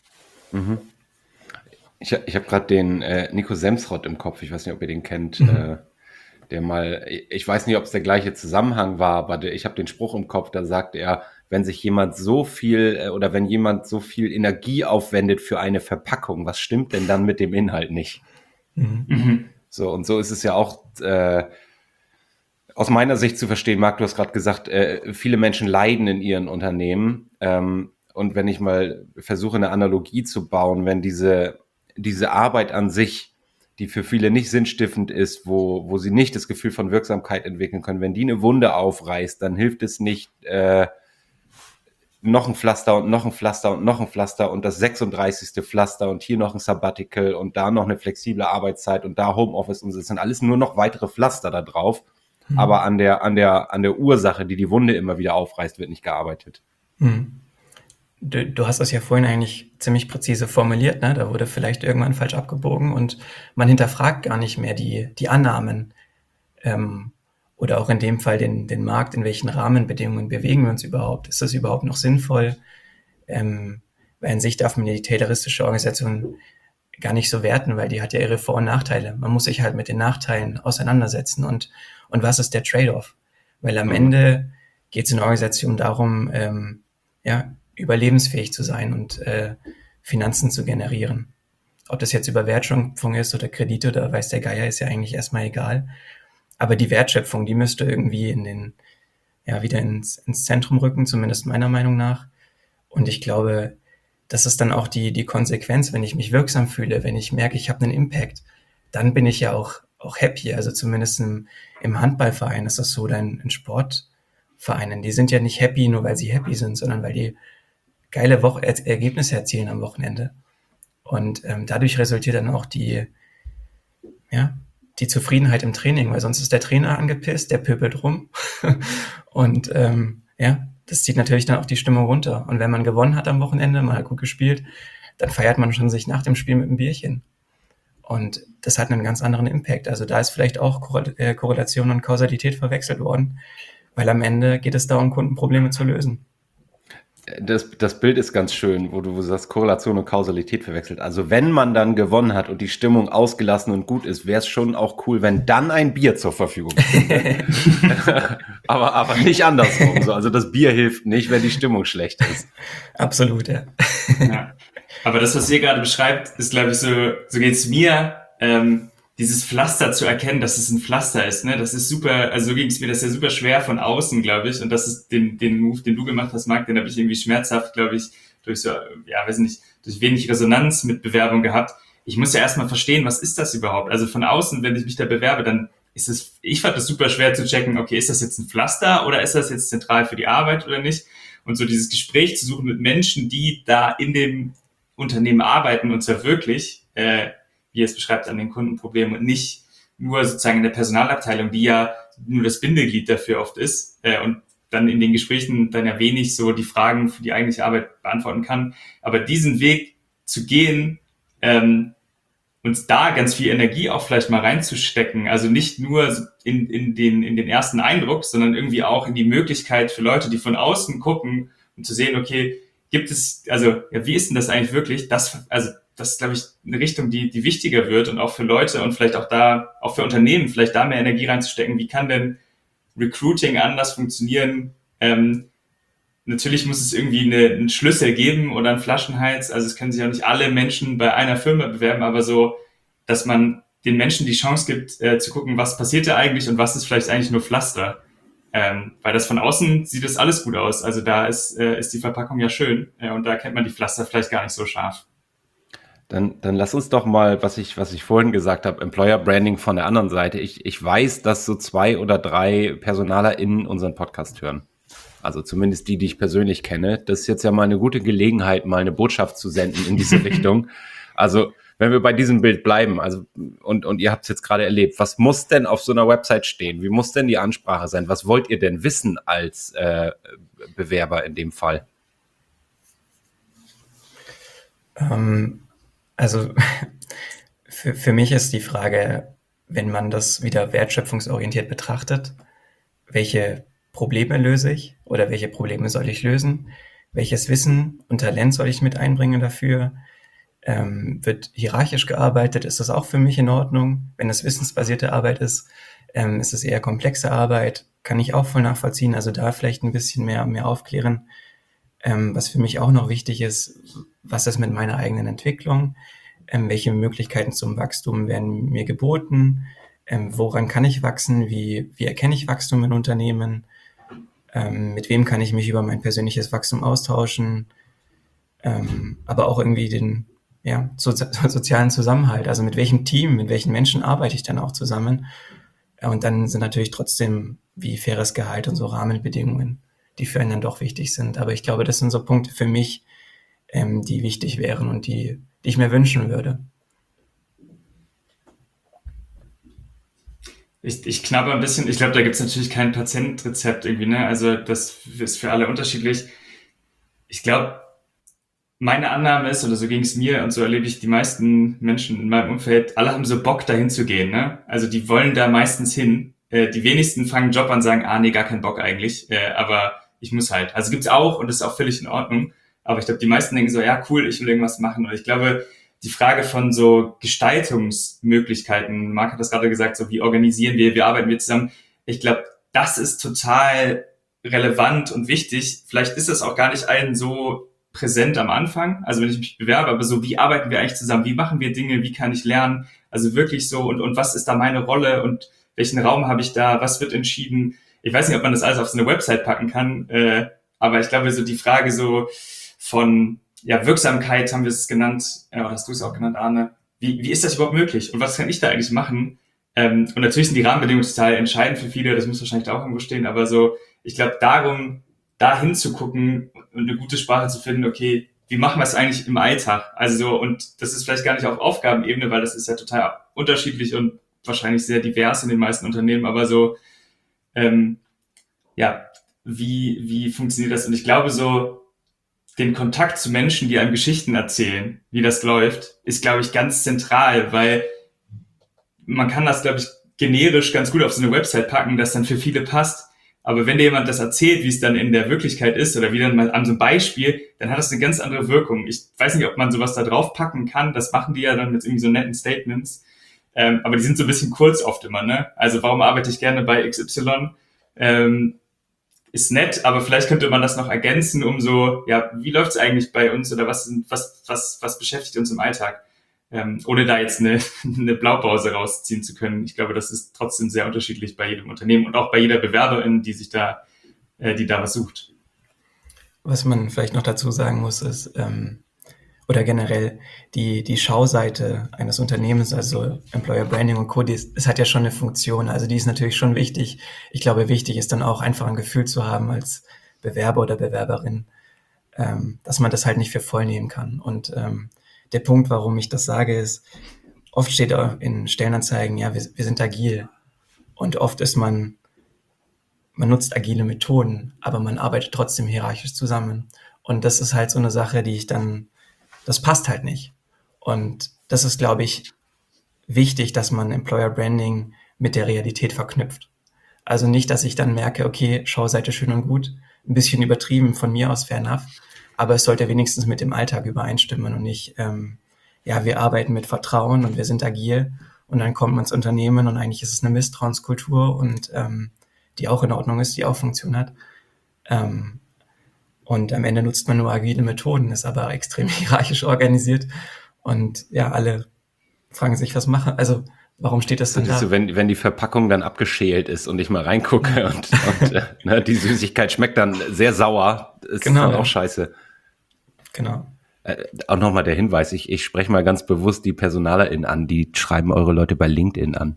Ich habe gerade den Nico Semsrott im Kopf, ich weiß nicht, ob ihr den kennt, der mal, ich weiß nicht, ob es der gleiche Zusammenhang war, aber ich habe den Spruch im Kopf, da sagt er, wenn jemand so viel Energie aufwendet für eine Verpackung, was stimmt denn dann mit dem Inhalt nicht? So, und so ist es ja auch aus meiner Sicht zu verstehen. Marc, du hast gerade gesagt, viele Menschen leiden in ihren Unternehmen. Und wenn ich mal versuche, eine Analogie zu bauen, wenn diese Arbeit an sich, die für viele nicht sinnstiftend ist, wo sie nicht das Gefühl von Wirksamkeit entwickeln können, wenn die eine Wunde aufreißt, dann hilft es nicht, noch ein Pflaster und noch ein Pflaster und noch ein Pflaster und das 36. Pflaster und hier noch ein Sabbatical und da noch eine flexible Arbeitszeit und da Homeoffice und es sind alles nur noch weitere Pflaster da drauf. Aber an der Ursache, die Wunde immer wieder aufreißt, wird nicht gearbeitet. Du hast das ja vorhin eigentlich ziemlich präzise formuliert, ne? Da wurde vielleicht irgendwann falsch abgebogen und man hinterfragt gar nicht mehr die Annahmen oder auch in dem Fall den Markt, in welchen Rahmenbedingungen bewegen wir uns überhaupt? Ist das überhaupt noch sinnvoll? Weil an sich darf man die tayloristische Organisation gar nicht so werten, weil die hat ja ihre Vor- und Nachteile. Man muss sich halt mit den Nachteilen auseinandersetzen und was ist der Trade-off? Weil am Ende geht es in der Organisation darum, überlebensfähig zu sein und Finanzen zu generieren. Ob das jetzt über Wertschöpfung ist oder Kredite oder weiß der Geier, ist ja eigentlich erstmal egal. Aber die Wertschöpfung, die müsste irgendwie wieder ins Zentrum rücken, zumindest meiner Meinung nach. Und ich glaube, das ist dann auch die Konsequenz, wenn ich mich wirksam fühle, wenn ich merke, ich habe einen Impact, dann bin ich ja auch happy. Also zumindest im Handballverein ist das so, oder in Sportvereinen. Die sind ja nicht happy, nur weil sie happy sind, sondern weil die geile Ergebnisse erzielen am Wochenende. Und dadurch resultiert dann auch die Zufriedenheit im Training, weil sonst ist der Trainer angepisst, der pöbelt rum. Und das zieht natürlich dann auch die Stimmung runter. Und wenn man gewonnen hat am Wochenende, mal gut gespielt, dann feiert man schon sich nach dem Spiel mit einem Bierchen. Und das hat einen ganz anderen Impact. Also da ist vielleicht auch Korrelation und Kausalität verwechselt worden, weil am Ende geht es darum, Kundenprobleme zu lösen. Das Bild ist ganz schön, wo du sagst, Korrelation und Kausalität verwechselt. Also wenn man dann gewonnen hat und die Stimmung ausgelassen und gut ist, wäre es schon auch cool, wenn dann ein Bier zur Verfügung steht. aber nicht andersrum. So. Also das Bier hilft nicht, wenn die Stimmung schlecht ist. Absolut, ja. Aber das, was ihr gerade beschreibt, ist, glaube ich, so geht's mir, dieses Pflaster zu erkennen, dass es ein Pflaster ist, ne? Das ist super, also so ging es mir, das ist ja super schwer von außen, glaube ich. Und das ist den Move, den du gemacht hast, Marc, den habe ich irgendwie schmerzhaft, glaube ich, durch wenig Resonanz mit Bewerbung gehabt. Ich muss ja erstmal verstehen, was ist das überhaupt? Also von außen, wenn ich mich da bewerbe, dann ich fand das super schwer zu checken, okay, ist das jetzt ein Pflaster oder ist das jetzt zentral für die Arbeit oder nicht? Und so dieses Gespräch zu suchen mit Menschen, die da in dem Unternehmen arbeiten und zwar wirklich, wie es beschreibt, an den Kundenproblemen und nicht nur sozusagen in der Personalabteilung, die ja nur das Bindeglied dafür oft ist und dann in den Gesprächen dann ja wenig so die Fragen für die eigentliche Arbeit beantworten kann. Aber diesen Weg zu gehen, uns da ganz viel Energie auch vielleicht mal reinzustecken, also nicht nur in den ersten Eindruck, sondern irgendwie auch in die Möglichkeit für Leute, die von außen gucken, um zu sehen, okay, gibt es, also ja, wie ist denn das eigentlich wirklich? Das ist, glaube ich, eine Richtung, die wichtiger wird und auch für Leute und vielleicht auch für Unternehmen, vielleicht da mehr Energie reinzustecken. Wie kann denn Recruiting anders funktionieren? Natürlich muss es irgendwie einen Schlüssel geben oder einen Flaschenhals. Also es können sich auch nicht alle Menschen bei einer Firma bewerben, aber so, dass man den Menschen die Chance gibt, zu gucken, was passiert da eigentlich und was ist vielleicht eigentlich nur Pflaster. Weil das von außen sieht das alles gut aus. Also da ist die Verpackung ja schön und da kennt man die Pflaster vielleicht gar nicht so scharf. Dann lass uns doch mal, was ich vorhin gesagt habe, Employer Branding von der anderen Seite. Ich weiß, dass so 2 oder 3 PersonalerInnen unseren Podcast hören. Also zumindest die ich persönlich kenne. Das ist jetzt ja mal eine gute Gelegenheit, mal eine Botschaft zu senden in diese Richtung. Also wenn wir bei diesem Bild bleiben, also und ihr habt es jetzt gerade erlebt, was muss denn auf so einer Website stehen? Wie muss denn die Ansprache sein? Was wollt ihr denn wissen als Bewerber in dem Fall? Also für mich ist die Frage, wenn man das wieder wertschöpfungsorientiert betrachtet, welche Probleme löse ich oder welche Probleme soll ich lösen? Welches Wissen und Talent soll ich mit einbringen dafür? Wird hierarchisch gearbeitet? Ist das auch für mich in Ordnung? Wenn es wissensbasierte Arbeit ist es eher komplexe Arbeit? Kann ich auch voll nachvollziehen. Also da vielleicht ein bisschen mehr aufklären. Was für mich auch noch wichtig ist, was ist mit meiner eigenen Entwicklung? Welche Möglichkeiten zum Wachstum werden mir geboten? Woran kann ich wachsen? Wie erkenne ich Wachstum in Unternehmen? Mit wem kann ich mich über mein persönliches Wachstum austauschen? Aber auch irgendwie den sozialen Zusammenhalt. Also mit welchem Team, mit welchen Menschen arbeite ich dann auch zusammen? Und dann sind natürlich trotzdem wie faires Gehalt und so Rahmenbedingungen, die für einen dann doch wichtig sind. Aber ich glaube, das sind so Punkte für mich, die wichtig wären und die ich mir wünschen würde. Ich knabber ein bisschen. Ich glaube, da gibt es natürlich kein Patientrezept irgendwie, ne? Also das ist für alle unterschiedlich. Ich glaube, meine Annahme ist, oder so ging es mir und so erlebe ich die meisten Menschen in meinem Umfeld, alle haben so Bock, dahin zu gehen, ne? Also die wollen da meistens hin. Die wenigsten fangen einen Job an und sagen, nee, gar keinen Bock eigentlich, aber ich muss halt. Also gibt's auch und das ist auch völlig in Ordnung. Aber ich glaube, die meisten denken so, ja cool, ich will irgendwas machen. Und ich glaube, die Frage von so Gestaltungsmöglichkeiten, Marc hat das gerade gesagt, so wie organisieren wir, wie arbeiten wir zusammen. Ich glaube, das ist total relevant und wichtig. Vielleicht ist das auch gar nicht allen so präsent am Anfang, also wenn ich mich bewerbe, aber so, wie arbeiten wir eigentlich zusammen, wie machen wir Dinge, wie kann ich lernen, also wirklich so und was ist da meine Rolle und welchen Raum habe ich da, was wird entschieden. Ich weiß nicht, ob man das alles auf so eine Website packen kann, aber ich glaube, so die Frage so von Wirksamkeit haben wir es genannt, oder hast du es auch genannt, Arne, wie ist das überhaupt möglich und was kann ich da eigentlich machen? Und natürlich sind die Rahmenbedingungen total entscheidend für viele, das muss wahrscheinlich da auch irgendwo stehen, aber so, ich glaube, darum, da hinzugucken und eine gute Sprache zu finden, okay, wie machen wir es eigentlich im Alltag? Also so, und das ist vielleicht gar nicht auf Aufgabenebene, weil das ist ja total unterschiedlich und wahrscheinlich sehr divers in den meisten Unternehmen, aber so, wie funktioniert das? Und ich glaube so, den Kontakt zu Menschen, die einem Geschichten erzählen, wie das läuft, ist, glaube ich, ganz zentral, weil man kann das, glaube ich, generisch ganz gut auf so eine Website packen, das dann für viele passt. Aber wenn dir jemand das erzählt, wie es dann in der Wirklichkeit ist oder wie dann mal an so einem Beispiel, dann hat das eine ganz andere Wirkung. Ich weiß nicht, ob man sowas da drauf packen kann. Das machen die ja dann mit irgendwie so netten Statements. Aber die sind so ein bisschen kurz oft immer, ne? Also warum arbeite ich gerne bei XY? Ist nett, aber vielleicht könnte man das noch ergänzen, um so, wie läuft es eigentlich bei uns oder was beschäftigt uns im Alltag? Ohne da jetzt eine Blaupause rausziehen zu können. Ich glaube, das ist trotzdem sehr unterschiedlich bei jedem Unternehmen und auch bei jeder Bewerberin, die da was sucht. Was man vielleicht noch dazu sagen muss, ist, oder generell die Schauseite eines Unternehmens, also Employer Branding und Co., es hat ja schon eine Funktion, also die ist natürlich schon wichtig. Ich glaube, wichtig ist dann auch einfach ein Gefühl zu haben als Bewerber oder Bewerberin, dass man das halt nicht für voll nehmen kann. Und der Punkt, warum ich das sage, ist, oft steht in Stellenanzeigen, ja, wir sind agil. Und oft ist man nutzt agile Methoden, aber man arbeitet trotzdem hierarchisch zusammen. Und das ist halt so eine Sache, das passt halt nicht. Und das ist, glaube ich, wichtig, dass man Employer Branding mit der Realität verknüpft. Also nicht, dass ich dann merke, okay, Schauseite schön und gut, ein bisschen übertrieben von mir aus, fair enough, aber es sollte wenigstens mit dem Alltag übereinstimmen und nicht, wir arbeiten mit Vertrauen und wir sind agil und dann kommt man ins Unternehmen und eigentlich ist es eine Misstrauenskultur und die auch in Ordnung ist, die auch Funktion hat. Und am Ende nutzt man nur agile Methoden, ist aber extrem hierarchisch organisiert und ja, alle fragen sich, was machen, also warum steht das denn da? So, wenn die Verpackung dann abgeschält ist und ich mal reingucke und die Süßigkeit schmeckt dann sehr sauer, ist dann auch scheiße. Genau. Auch nochmal der Hinweis, ich spreche mal ganz bewusst die PersonalerInnen an, die schreiben eure Leute bei LinkedIn an.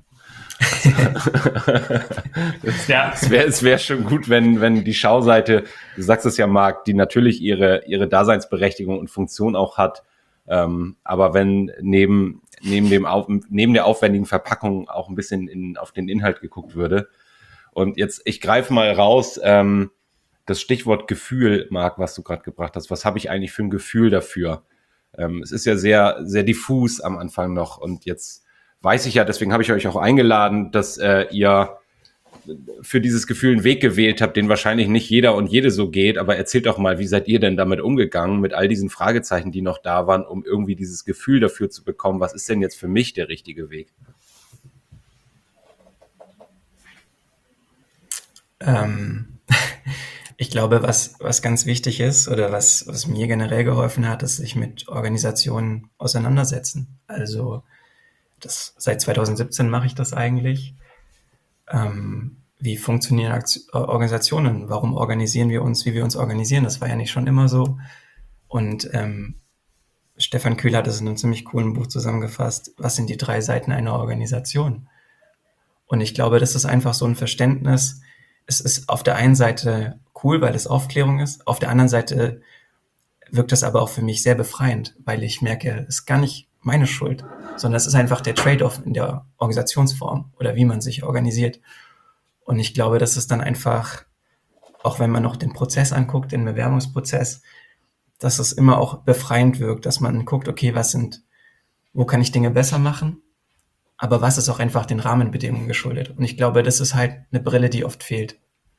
Es wäre schon gut, wenn die Schauseite, du sagst es ja, Marc, die natürlich ihre Daseinsberechtigung und Funktion auch hat, aber wenn neben der aufwendigen Verpackung auch ein bisschen auf den Inhalt geguckt würde. Und jetzt, ich greife mal raus, das Stichwort Gefühl, Marc, was du gerade gebracht hast. Was habe ich eigentlich für ein Gefühl dafür? Es ist ja sehr, sehr diffus am Anfang noch. Und jetzt weiß ich ja, deswegen habe ich euch auch eingeladen, dass ihr für dieses Gefühl einen Weg gewählt habt, den wahrscheinlich nicht jeder und jede so geht. Aber erzählt doch mal, wie seid ihr denn damit umgegangen, mit all diesen Fragezeichen, die noch da waren, um irgendwie dieses Gefühl dafür zu bekommen, was ist denn jetzt für mich der richtige Weg? Ich glaube, was ganz wichtig ist oder was mir generell geholfen hat, ist sich mit Organisationen auseinandersetzen. Also seit 2017 mache ich das eigentlich. Wie funktionieren Organisationen? Warum organisieren wir uns, wie wir uns organisieren? Das war ja nicht schon immer so. Und Stefan Kühl hat es in einem ziemlich coolen Buch zusammengefasst. Was sind die 3 Seiten einer Organisation? Und ich glaube, das ist einfach so ein Verständnis. Es ist auf der einen Seite cool, weil es Aufklärung ist. Auf der anderen Seite wirkt das aber auch für mich sehr befreiend, weil ich merke, es ist gar nicht meine Schuld, sondern es ist einfach der Trade-off in der Organisationsform oder wie man sich organisiert. Und ich glaube, das ist dann einfach, auch wenn man noch den Prozess anguckt, den Bewerbungsprozess, dass es immer auch befreiend wirkt, dass man guckt, okay, wo kann ich Dinge besser machen? Aber was ist auch einfach den Rahmenbedingungen geschuldet? Und ich glaube, das ist halt eine Brille, die oft fehlt.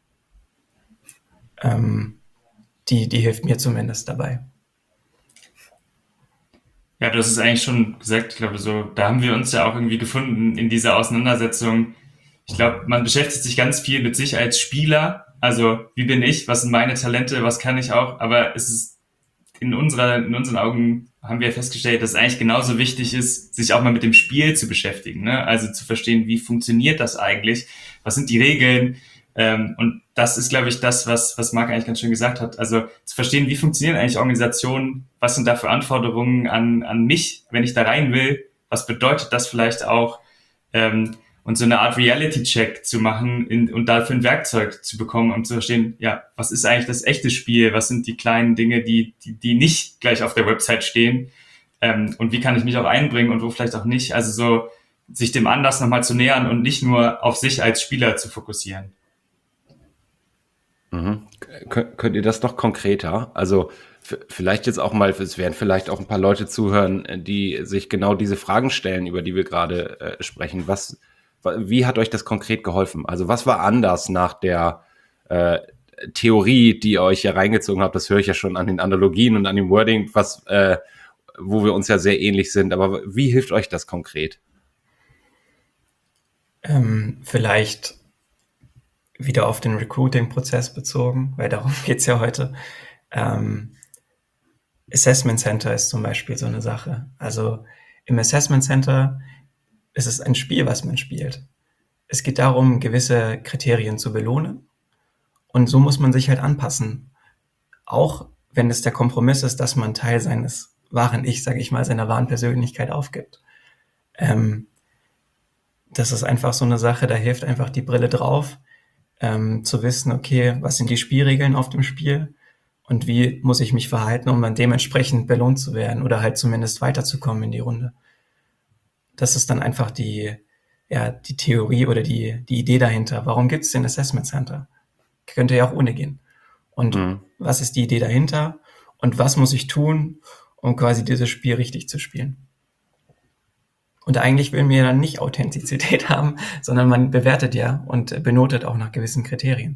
Die hilft mir zumindest dabei. Ja, du hast es eigentlich schon gesagt. Ich glaube, da haben wir uns ja auch irgendwie gefunden in dieser Auseinandersetzung. Ich glaube, man beschäftigt sich ganz viel mit sich als Spieler. Also, wie bin ich? Was sind meine Talente? Was kann ich auch? Aber es ist in unseren Augen haben wir festgestellt, dass es eigentlich genauso wichtig ist, sich auch mal mit dem Spiel zu beschäftigen, ne? Also zu verstehen, wie funktioniert das eigentlich? Was sind die Regeln? Und das ist, glaube ich, das, was Marc eigentlich ganz schön gesagt hat. Also zu verstehen, wie funktionieren eigentlich Organisationen? Was sind da für Anforderungen an mich, wenn ich da rein will? Was bedeutet das vielleicht auch? Und so eine Art Reality-Check zu machen und dafür ein Werkzeug zu bekommen, um zu verstehen, ja, was ist eigentlich das echte Spiel? Was sind die kleinen Dinge, die nicht gleich auf der Website stehen? Und wie kann ich mich auch einbringen und wo vielleicht auch nicht? Also so sich dem Anlass nochmal zu nähern und nicht nur auf sich als Spieler zu fokussieren. Mhm. Könnt ihr das noch konkreter? Also vielleicht jetzt auch mal, es werden vielleicht auch ein paar Leute zuhören, die sich genau diese Fragen stellen, über die wir gerade sprechen. Wie hat euch das konkret geholfen? Also was war anders nach der Theorie, die ihr euch ja reingezogen habt? Das höre ich ja schon an den Analogien und an dem Wording, wo wir uns ja sehr ähnlich sind. Aber wie hilft euch das konkret? Vielleicht wieder auf den Recruiting-Prozess bezogen, weil darum geht's ja heute. Assessment Center ist zum Beispiel so eine Sache. Also im Assessment Center ist es ein Spiel, was man spielt. Es geht darum, gewisse Kriterien zu belohnen. Und so muss man sich halt anpassen. Auch wenn es der Kompromiss ist, dass man Teil seines wahren Ich, sage ich mal, seiner wahren Persönlichkeit aufgibt. Das ist einfach so eine Sache, da hilft einfach die Brille drauf, zu wissen, okay, was sind die Spielregeln auf dem Spiel und wie muss ich mich verhalten, um dann dementsprechend belohnt zu werden oder halt zumindest weiterzukommen in die Runde. das ist dann einfach die Theorie oder die Idee dahinter. Warum gibt es den Assessment Center? Könnte ja auch ohne gehen. Und was ist die Idee dahinter? Und was muss ich tun, um quasi dieses Spiel richtig zu spielen? Und eigentlich will man ja dann nicht Authentizität haben, sondern man bewertet ja und benotet auch nach gewissen Kriterien.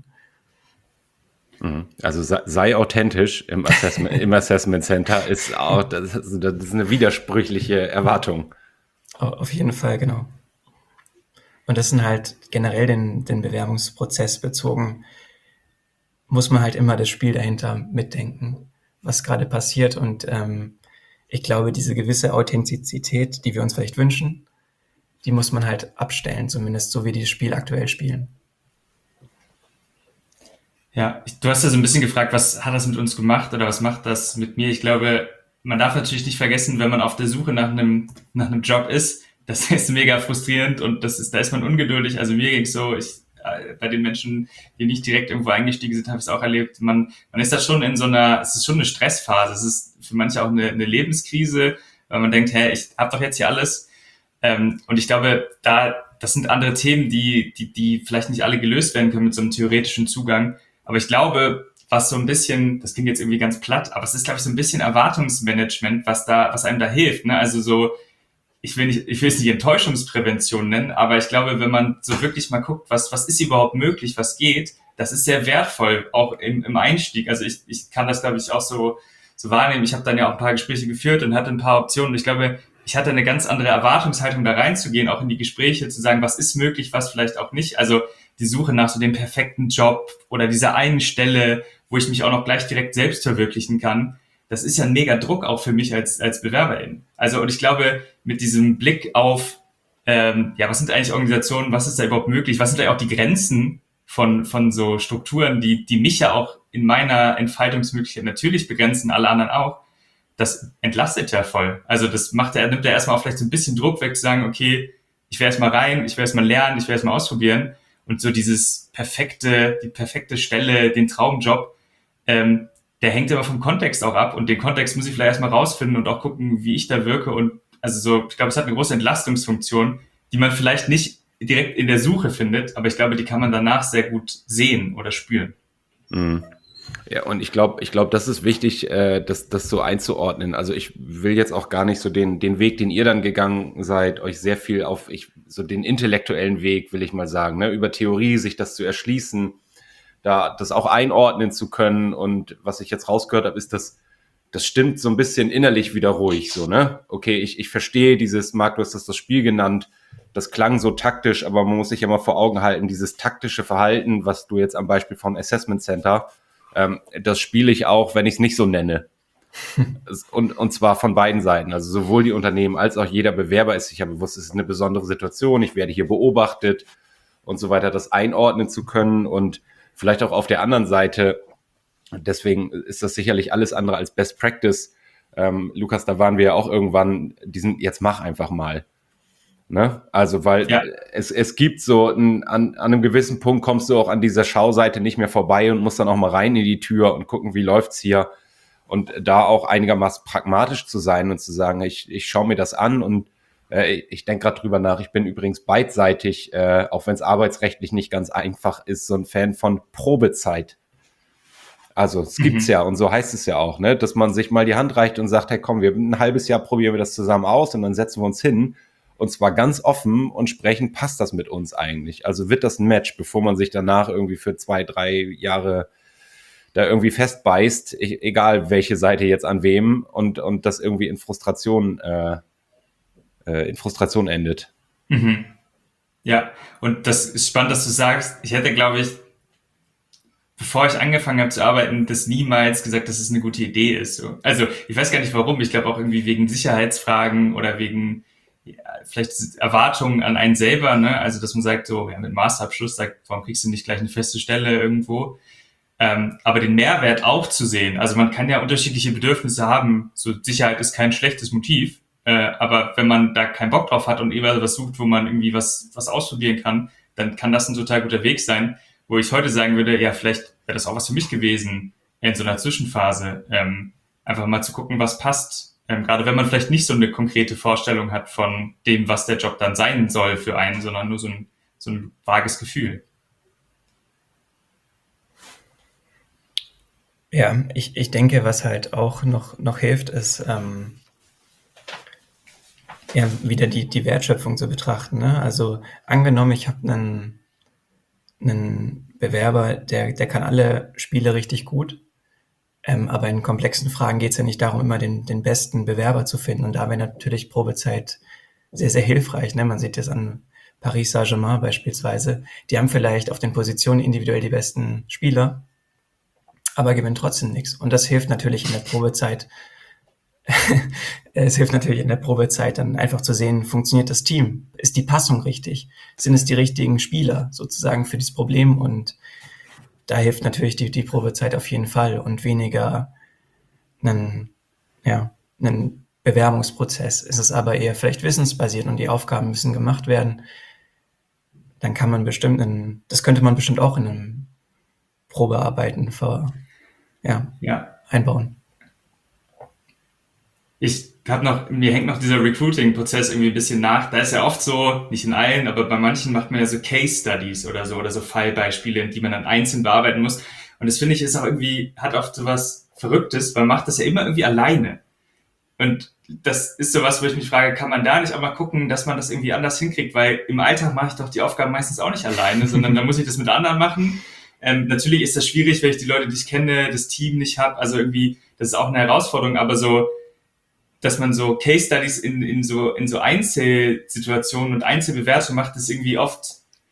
Also sei authentisch im Assessment Center ist auch, das ist eine widersprüchliche Erwartung. Auf jeden Fall, genau. Und das sind halt generell den Bewerbungsprozess bezogen, muss man halt immer das Spiel dahinter mitdenken, was gerade passiert. Und ich glaube, diese gewisse Authentizität, die wir uns vielleicht wünschen, die muss man halt abstellen, zumindest so wie die das Spiel aktuell spielen. Ja, du hast ja so ein bisschen gefragt, was hat das mit uns gemacht oder was macht das mit mir? Ich glaube, man darf natürlich nicht vergessen, wenn man auf der Suche nach einem Job ist, das ist mega frustrierend und da ist man ungeduldig. Also mir ging's so, bei den Menschen, die nicht direkt irgendwo eingestiegen sind, habe ich es auch erlebt. Man ist da schon es ist schon eine Stressphase. Es ist für manche auch eine Lebenskrise, weil man denkt, ich habe doch jetzt hier alles. Und ich glaube, das sind andere Themen, die vielleicht nicht alle gelöst werden können mit so einem theoretischen Zugang. Aber ich glaube, was so ein bisschen, das klingt jetzt irgendwie ganz platt, aber es ist, glaube ich, so ein bisschen Erwartungsmanagement, was einem da hilft, ne? Also so, ich will es nicht Enttäuschungsprävention nennen, aber ich glaube, wenn man so wirklich mal guckt, was ist überhaupt möglich, was geht, das ist sehr wertvoll, auch im Einstieg. Also ich kann das, glaube ich, auch so wahrnehmen. Ich habe dann ja auch ein paar Gespräche geführt und hatte ein paar Optionen. Und ich glaube, ich hatte eine ganz andere Erwartungshaltung, da reinzugehen, auch in die Gespräche, zu sagen, was ist möglich, was vielleicht auch nicht. Also die Suche nach so dem perfekten Job oder dieser einen Stelle, wo ich mich auch noch gleich direkt selbst verwirklichen kann, das ist ja ein mega Druck auch für mich als Bewerberin. Also, und ich glaube, mit diesem Blick auf, was sind eigentlich Organisationen, was ist da überhaupt möglich, was sind da auch die Grenzen von so Strukturen, die mich ja auch in meiner Entfaltungsmöglichkeit natürlich begrenzen, alle anderen auch, das entlastet ja voll. Also das nimmt ja erstmal auch vielleicht so ein bisschen Druck weg, zu sagen, okay, ich will erstmal rein, ich will erstmal lernen, ich will erstmal ausprobieren. Und so die perfekte Stelle, den Traumjob, der hängt immer vom Kontext auch ab. Und den Kontext muss ich vielleicht erstmal rausfinden und auch gucken, wie ich da wirke. Und also so, ich glaube, es hat eine große Entlastungsfunktion, die man vielleicht nicht direkt in der Suche findet, aber ich glaube, die kann man danach sehr gut sehen oder spüren. Mhm. Ja, und ich glaube, das ist wichtig, das so einzuordnen. Also ich will jetzt auch gar nicht so den Weg, den ihr dann gegangen seid, euch sehr viel so den intellektuellen Weg, will ich mal sagen, ne, über Theorie sich das zu erschließen, da das auch einordnen zu können. Und was ich jetzt rausgehört habe, ist, das stimmt so ein bisschen innerlich wieder ruhig, so, ne? Okay, ich verstehe Marc, du hast das Spiel genannt, das klang so taktisch, aber man muss sich ja mal vor Augen halten, dieses taktische Verhalten, was du jetzt am Beispiel vom Assessment Center, das spiele ich auch, wenn ich es nicht so nenne. Und zwar von beiden Seiten. Also sowohl die Unternehmen als auch jeder Bewerber ist sich ja bewusst, es ist eine besondere Situation, ich werde hier beobachtet und so weiter, das einordnen zu können und vielleicht auch auf der anderen Seite, deswegen ist das sicherlich alles andere als Best Practice. Lukas, da waren wir ja auch irgendwann, jetzt mach einfach mal. Ne? Also, weil es gibt so, an einem gewissen Punkt kommst du auch an dieser Schauseite nicht mehr vorbei und musst dann auch mal rein in die Tür und gucken, wie läuft's hier. Und da auch einigermaßen pragmatisch zu sein und zu sagen, ich schaue mir das an und ich denke gerade drüber nach. Ich bin übrigens beidseitig, auch wenn es arbeitsrechtlich nicht ganz einfach ist, so ein Fan von Probezeit. Also es gibt's ja und so heißt es ja auch, ne, dass man sich mal die Hand reicht und sagt, hey komm, ein halbes Jahr probieren wir das zusammen aus und dann setzen wir uns hin. Und zwar ganz offen und sprechen, passt das mit uns eigentlich? Also wird das ein Match, bevor man sich danach irgendwie für 2-3 Jahre da irgendwie festbeißt, egal welche Seite jetzt an wem und das irgendwie in Frustration endet. Mhm. Ja, und das ist spannend, dass du sagst, ich hätte, glaube ich, bevor ich angefangen habe zu arbeiten, das niemals gesagt, dass es eine gute Idee ist. So. Also ich weiß gar nicht warum, ich glaube auch irgendwie wegen Sicherheitsfragen oder wegen vielleicht Erwartungen an einen selber, ne? Also dass man sagt, so mit Masterabschluss, warum kriegst du nicht gleich eine feste Stelle irgendwo? Aber den Mehrwert auch zu sehen. Also man kann ja unterschiedliche Bedürfnisse haben. So Sicherheit ist kein schlechtes Motiv, aber wenn man da keinen Bock drauf hat und eher was sucht, wo man irgendwie was ausprobieren kann, dann kann das ein total guter Weg sein. Wo ich heute sagen würde, ja, vielleicht wäre das auch was für mich gewesen in so einer Zwischenphase. Einfach mal zu gucken, was passt Gerade wenn man vielleicht nicht so eine konkrete Vorstellung hat von dem, was der Job dann sein soll für einen, sondern nur so ein vages Gefühl. Ja, ich denke, was halt auch noch hilft, ist wieder die Wertschöpfung zu betrachten. Ne? Also angenommen, ich habe einen Bewerber, der kann alle Spiele richtig gut, aber in komplexen Fragen geht es ja nicht darum, immer den besten Bewerber zu finden. Und da wäre natürlich Probezeit sehr, sehr hilfreich. Ne? Man sieht das an Paris Saint-Germain beispielsweise. Die haben vielleicht auf den Positionen individuell die besten Spieler, aber gewinnen trotzdem nichts. Und das hilft natürlich in der Probezeit. Es hilft natürlich in der Probezeit dann einfach zu sehen, funktioniert das Team? Ist die Passung richtig? Sind es die richtigen Spieler sozusagen für dieses Problem? Und da hilft natürlich die Probezeit auf jeden Fall und weniger einen Bewerbungsprozess. Ist es aber eher vielleicht wissensbasiert und die Aufgaben müssen gemacht werden, dann kann man das könnte man bestimmt auch in einem Probearbeiten einbauen. Mir hängt noch dieser Recruiting-Prozess irgendwie ein bisschen nach. Da ist ja oft so, nicht in allen, aber bei manchen macht man ja so Case Studies oder so Fallbeispiele, die man dann einzeln bearbeiten muss. Und das finde ich ist auch irgendwie, hat oft so was Verrücktes, weil man macht das ja immer irgendwie alleine. Und das ist sowas, wo ich mich frage, kann man da nicht auch mal gucken, dass man das irgendwie anders hinkriegt? Weil im Alltag mache ich doch die Aufgaben meistens auch nicht alleine, sondern da muss ich das mit anderen machen. Natürlich ist das schwierig, wenn ich die Leute nicht kenne, das Team nicht habe. Also irgendwie, das ist auch eine Herausforderung, aber so, dass man so Case Studies in so Einzelsituationen und Einzelbewertungen macht, das irgendwie oft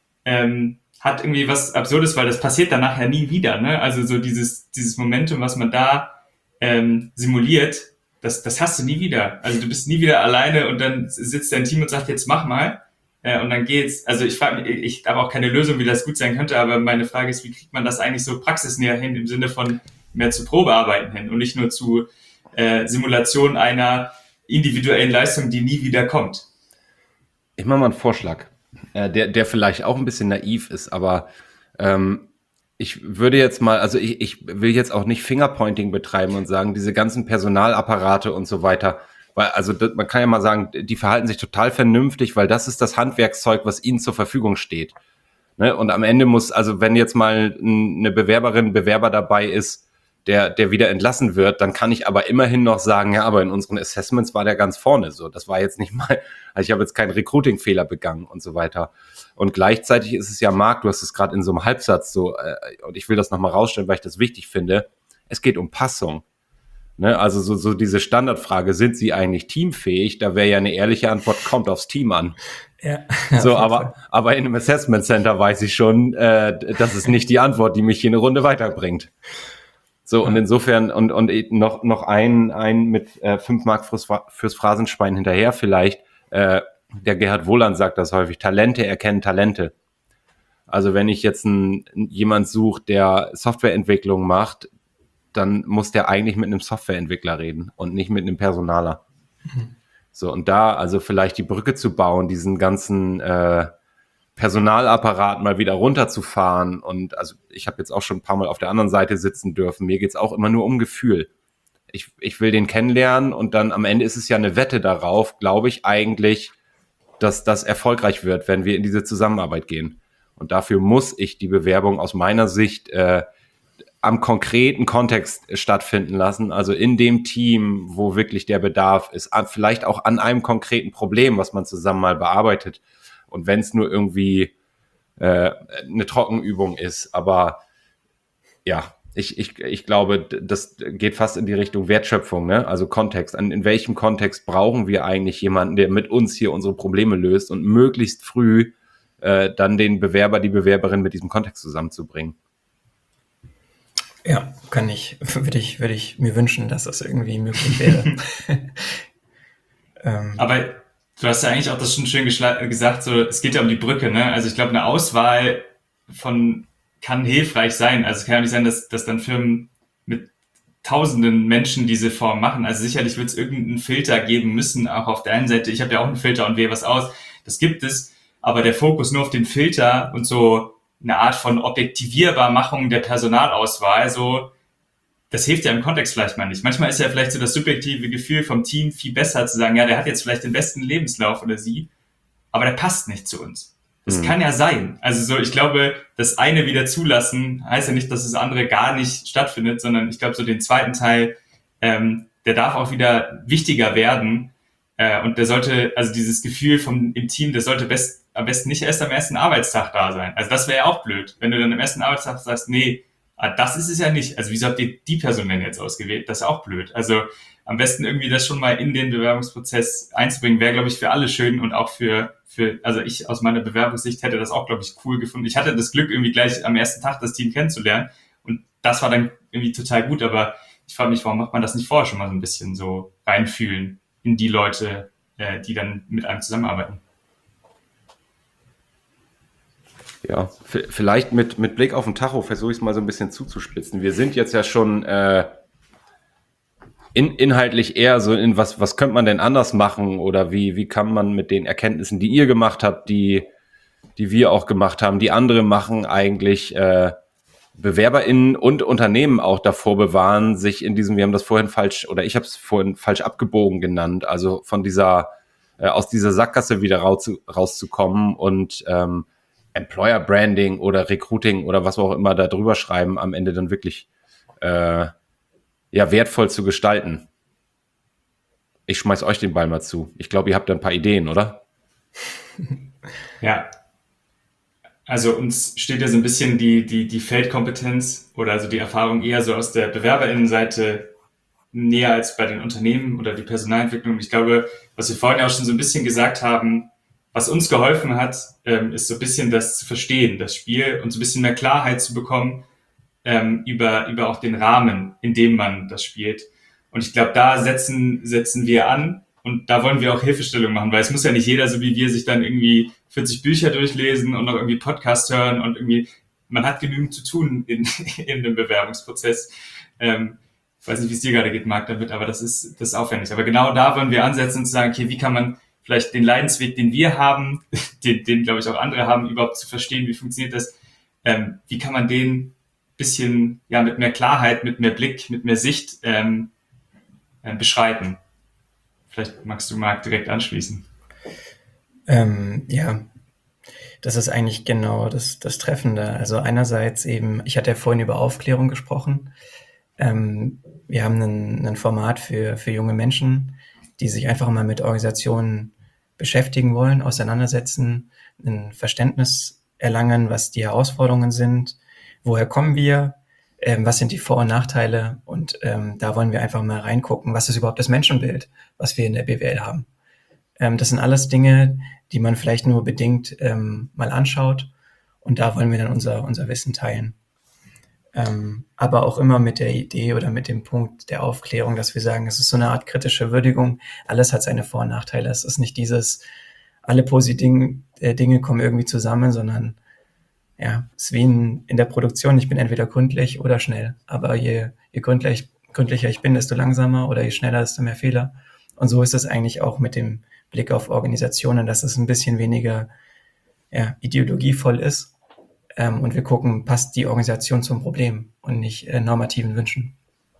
hat irgendwie was Absurdes, weil das passiert dann nachher nie wieder. Ne? Also so dieses Momentum, was man da simuliert, das hast du nie wieder. Also du bist nie wieder alleine und dann sitzt dein Team und sagt, jetzt mach mal. Und dann geht's. Also ich frage mich, ich habe auch keine Lösung, wie das gut sein könnte, aber meine Frage ist, wie kriegt man das eigentlich so praxisnäher hin, im Sinne von mehr zu Probearbeiten hin und nicht nur zu Simulation einer individuellen Leistung, die nie wieder kommt. Ich mache mal einen Vorschlag, der vielleicht auch ein bisschen naiv ist, aber ich würde jetzt mal, also ich will jetzt auch nicht Fingerpointing betreiben und sagen, diese ganzen Personalapparate und so weiter, weil man kann ja mal sagen, die verhalten sich total vernünftig, weil das ist das Handwerkszeug, was ihnen zur Verfügung steht. Ne? Und am Ende also wenn jetzt mal eine Bewerber dabei ist, der wieder entlassen wird, dann kann ich aber immerhin noch sagen, ja, aber in unseren Assessments war der ganz vorne. So, das war jetzt nicht mal, also ich habe jetzt keinen Recruiting-Fehler begangen und so weiter. Und gleichzeitig ist es ja, Marc, du hast es gerade in so einem Halbsatz so, und ich will das nochmal rausstellen, weil ich das wichtig finde, es geht um Passung. Ne? Also so diese Standardfrage, sind sie eigentlich teamfähig? Da wäre ja eine ehrliche Antwort, kommt aufs Team an. Ja, so, aber in einem Assessment Center weiß ich schon, das ist nicht die Antwort, die mich hier eine Runde weiterbringt. So, und insofern, und noch ein mit 5 Mark fürs Phrasenschwein hinterher vielleicht, der Gerhard Wohland sagt das häufig, Talente erkennen Talente. Also wenn ich jetzt jemand suche, der Softwareentwicklung macht, dann muss der eigentlich mit einem Softwareentwickler reden und nicht mit einem Personaler. So, und da also vielleicht die Brücke zu bauen, diesen ganzen Personalapparat mal wieder runterzufahren. Und also ich habe jetzt auch schon ein paar Mal auf der anderen Seite sitzen dürfen. Mir geht's auch immer nur um Gefühl. Ich will den kennenlernen und dann am Ende ist es ja eine Wette darauf, glaube ich eigentlich, dass das erfolgreich wird, wenn wir in diese Zusammenarbeit gehen. Und dafür muss ich die Bewerbung aus meiner Sicht am konkreten Kontext stattfinden lassen, also in dem Team, wo wirklich der Bedarf ist, vielleicht auch an einem konkreten Problem, was man zusammen mal bearbeitet. Und wenn es nur irgendwie eine Trockenübung ist, aber ja, ich glaube, das geht fast in die Richtung Wertschöpfung, ne? Also Kontext. In welchem Kontext brauchen wir eigentlich jemanden, der mit uns hier unsere Probleme löst und möglichst früh dann den Bewerber, die Bewerberin mit diesem Kontext zusammenzubringen? Ja, würde ich mir wünschen, dass das irgendwie möglich wäre. Aber du hast ja eigentlich auch das schon schön gesagt, so, es geht ja um die Brücke, ne? Also ich glaube, eine Auswahl kann hilfreich sein. Also es kann ja nicht sein, dass dann Firmen mit tausenden Menschen diese Form machen. Also sicherlich wird es irgendeinen Filter geben müssen, auch auf der einen Seite. Ich habe ja auch einen Filter und wähle was aus. Das gibt es. Aber der Fokus nur auf den Filter und so eine Art von Objektivierbarmachung der Personalauswahl, so, das hilft ja im Kontext vielleicht mal nicht. Manchmal ist ja vielleicht so das subjektive Gefühl vom Team viel besser zu sagen, ja, der hat jetzt vielleicht den besten Lebenslauf oder sie, aber der passt nicht zu uns. Das kann ja sein. Also so, ich glaube, das eine wieder zulassen, heißt ja nicht, dass das andere gar nicht stattfindet, sondern ich glaube, so den zweiten Teil, der darf auch wieder wichtiger werden. Und der sollte, also dieses Gefühl im Team, der sollte am besten nicht erst am ersten Arbeitstag da sein. Also das wäre ja auch blöd, wenn du dann am ersten Arbeitstag sagst, nee, das ist es ja nicht. Also wieso habt ihr die Person denn jetzt ausgewählt? Das ist auch blöd. Also am besten irgendwie das schon mal in den Bewerbungsprozess einzubringen, wäre, glaube ich, für alle schön und auch also ich aus meiner Bewerbungssicht hätte das auch, glaube ich, cool gefunden. Ich hatte das Glück, irgendwie gleich am ersten Tag das Team kennenzulernen und das war dann irgendwie total gut, aber ich frage mich, warum macht man das nicht vorher schon mal so ein bisschen so reinfühlen in die Leute, die dann mit einem zusammenarbeiten? Ja, vielleicht mit Blick auf den Tacho versuche ich es mal so ein bisschen zuzuspitzen. Wir sind jetzt ja schon inhaltlich eher so in was könnte man denn anders machen oder wie kann man mit den Erkenntnissen, die ihr gemacht habt, die wir auch gemacht haben, die andere machen, eigentlich BewerberInnen und Unternehmen auch davor bewahren, sich in diesem, wir haben das vorhin falsch, oder ich habe es vorhin falsch abgebogen genannt, also von aus dieser Sackgasse wieder rauszukommen und Employer Branding oder Recruiting oder was wir auch immer da drüber schreiben, am Ende dann wirklich wertvoll zu gestalten. Ich schmeiß euch den Ball mal zu. Ich glaube, ihr habt da ein paar Ideen, oder? Ja. Also uns steht ja so ein bisschen die Feldkompetenz oder also die Erfahrung eher so aus der BewerberInnenseite näher als bei den Unternehmen oder die Personalentwicklung. Ich glaube, was wir vorhin auch schon so ein bisschen gesagt haben, was uns geholfen hat, ist so ein bisschen das zu verstehen, das Spiel und so ein bisschen mehr Klarheit zu bekommen über auch den Rahmen, in dem man das spielt. Und ich glaube, da setzen wir an und da wollen wir auch Hilfestellung machen, weil es muss ja nicht jeder, so wie wir, sich dann irgendwie 40 Bücher durchlesen und noch irgendwie Podcast hören und irgendwie, man hat genügend zu tun in dem Bewerbungsprozess. Ich weiß nicht, wie es dir gerade geht, Marc, damit, aber das ist aufwendig. Aber genau da wollen wir ansetzen und zu sagen, okay, wie kann man vielleicht den Leidensweg, den wir haben, den glaube ich auch andere haben, überhaupt zu verstehen, wie funktioniert das, wie kann man den bisschen mit mehr Klarheit, mit mehr Blick, mit mehr Sicht beschreiten. Vielleicht magst du, Marc, direkt anschließen. Das ist eigentlich genau das Treffende. Also einerseits eben, ich hatte ja vorhin über Aufklärung gesprochen. Wir haben ein Format für junge Menschen, die sich einfach mal mit Organisationen beschäftigen wollen, auseinandersetzen, ein Verständnis erlangen, was die Herausforderungen sind, woher kommen wir, was sind die Vor- und Nachteile und da wollen wir einfach mal reingucken, was ist überhaupt das Menschenbild, was wir in der BWL haben. Das sind alles Dinge, die man vielleicht nur bedingt mal anschaut und da wollen wir dann unser Wissen teilen. Aber auch immer mit der Idee oder mit dem Punkt der Aufklärung, dass wir sagen, es ist so eine Art kritische Würdigung, alles hat seine Vor- und Nachteile. Es ist nicht alle positiven Dinge kommen irgendwie zusammen, sondern es ist wie in der Produktion, ich bin entweder gründlich oder schnell, aber je gründlicher ich bin, desto langsamer oder je schneller, desto mehr Fehler. Und so ist es eigentlich auch mit dem Blick auf Organisationen, dass es ein bisschen weniger ideologievoll ist. Und wir gucken, passt die Organisation zum Problem und nicht normativen Wünschen.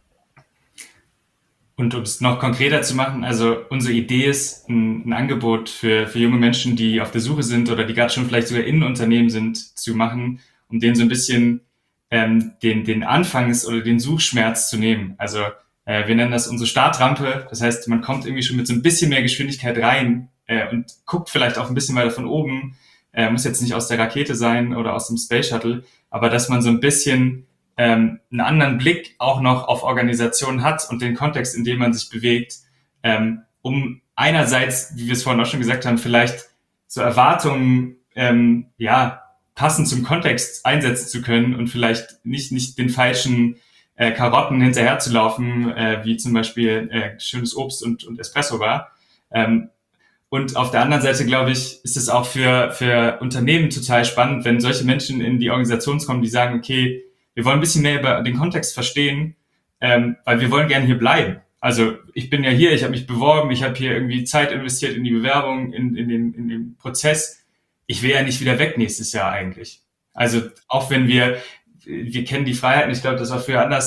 Und um es noch konkreter zu machen, also unsere Idee ist, ein Angebot für junge Menschen, die auf der Suche sind oder die gerade schon vielleicht sogar in Unternehmen sind, zu machen, um denen so ein bisschen den Anfangs- oder den Suchschmerz zu nehmen. Also wir nennen das unsere Startrampe. Das heißt, man kommt irgendwie schon mit so ein bisschen mehr Geschwindigkeit rein und guckt vielleicht auch ein bisschen weiter von oben. Muss jetzt nicht aus der Rakete sein oder aus dem Space Shuttle, aber dass man so ein bisschen einen anderen Blick auch noch auf Organisationen hat und den Kontext, in dem man sich bewegt, um einerseits, wie wir es vorhin auch schon gesagt haben, vielleicht so Erwartungen passend zum Kontext einsetzen zu können und vielleicht nicht den falschen Karotten hinterherzulaufen, wie zum Beispiel schönes Obst und Espresso war. Und auf der anderen Seite, glaube ich, ist es auch für Unternehmen total spannend, wenn solche Menschen in die Organisation kommen, die sagen, okay, wir wollen ein bisschen mehr über den Kontext verstehen, weil wir wollen gerne hier bleiben. Also ich bin ja hier, ich habe mich beworben, ich habe hier irgendwie Zeit investiert in die Bewerbung, in den Prozess. Ich will ja nicht wieder weg nächstes Jahr eigentlich. Also auch wenn wir kennen die Freiheiten, ich glaube, das ist auch für anders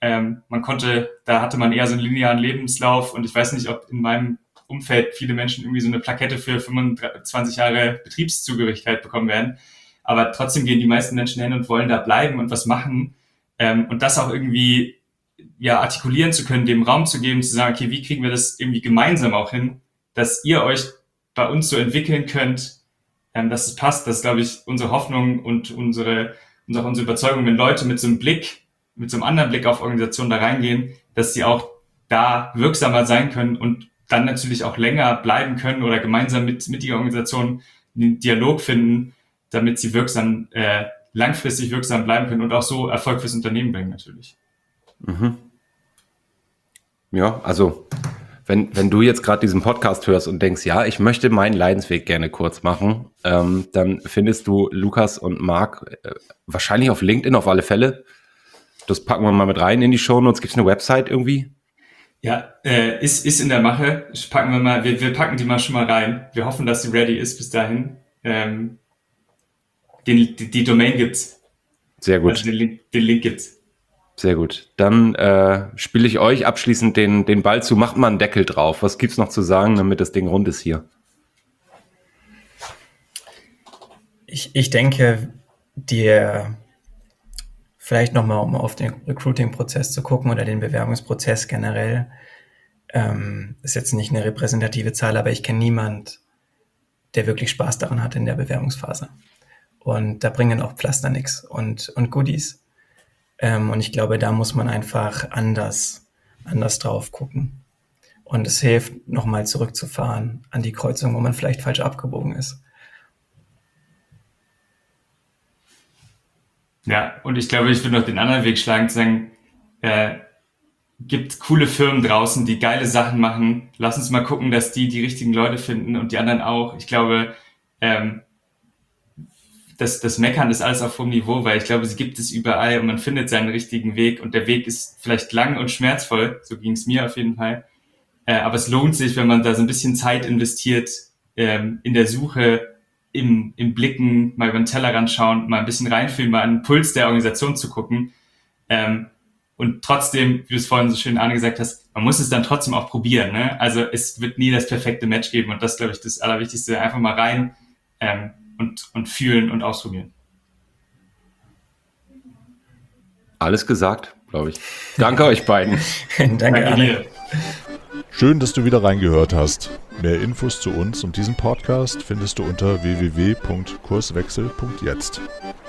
Da hatte man eher so einen linearen Lebenslauf und ich weiß nicht, ob in meinem Umfeld viele Menschen irgendwie so eine Plakette für 25 Jahre Betriebszugehörigkeit bekommen werden. Aber trotzdem gehen die meisten Menschen hin und wollen da bleiben und was machen. Und das auch irgendwie artikulieren zu können, dem Raum zu geben, zu sagen, okay, wie kriegen wir das irgendwie gemeinsam auch hin, dass ihr euch bei uns so entwickeln könnt, dass es passt. Das ist, glaube ich, unsere Hoffnung und auch unsere Überzeugung, wenn Leute mit so einem anderen Blick auf Organisationen da reingehen, dass sie auch da wirksamer sein können und dann natürlich auch länger bleiben können oder gemeinsam mit der Organisation einen Dialog finden, damit sie langfristig wirksam bleiben können und auch so Erfolg fürs Unternehmen bringen natürlich. Mhm. Ja, also wenn du jetzt gerade diesen Podcast hörst und denkst, ja, ich möchte meinen Leidensweg gerne kurz machen, dann findest du Lukas und Marc wahrscheinlich auf LinkedIn auf alle Fälle. Das packen wir mal mit rein in die Shownotes. Gibt es eine Website irgendwie? Ja, ist in der Mache. Wir packen die mal schon mal rein. Wir hoffen, dass sie ready ist bis dahin. Die Domain gibt's. Sehr gut. Also den Link gibt's. Sehr gut. Dann spiele ich euch abschließend den Ball zu. Macht mal einen Deckel drauf. Was gibt's noch zu sagen, damit das Ding rund ist hier? Ich denke, vielleicht nochmal, um auf den Recruiting-Prozess zu gucken oder den Bewerbungsprozess generell, ist jetzt nicht eine repräsentative Zahl, aber ich kenne niemand, der wirklich Spaß daran hat in der Bewerbungsphase. Und da bringen auch Pflaster nichts und Goodies. Und ich glaube, da muss man einfach anders drauf gucken. Und es hilft, nochmal zurückzufahren an die Kreuzung, wo man vielleicht falsch abgebogen ist. Ja, und ich glaube, ich würde noch den anderen Weg schlagen, zu sagen, gibt coole Firmen draußen, die geile Sachen machen. Lass uns mal gucken, dass die richtigen Leute finden und die anderen auch. Ich glaube, das Meckern ist alles auf hohem Niveau, weil ich glaube, sie gibt es überall und man findet seinen richtigen Weg und der Weg ist vielleicht lang und schmerzvoll, so ging es mir auf jeden Fall. Aber es lohnt sich, wenn man da so ein bisschen Zeit investiert, in der Suche, im Blicken, mal über den Tellerrand schauen, mal ein bisschen reinfühlen, mal an den Puls der Organisation zu gucken. Und trotzdem, wie du es vorhin so schön, Arne, gesagt hast, man muss es dann trotzdem auch probieren. Ne? Also es wird nie das perfekte Match geben und das ist, glaube ich, das Allerwichtigste. Einfach mal rein und fühlen und ausprobieren. Alles gesagt, glaube ich. Danke euch beiden. Danke Arne. Schön, dass du wieder reingehört hast. Mehr Infos zu uns und diesem Podcast findest du unter www.kurswechsel.jetzt.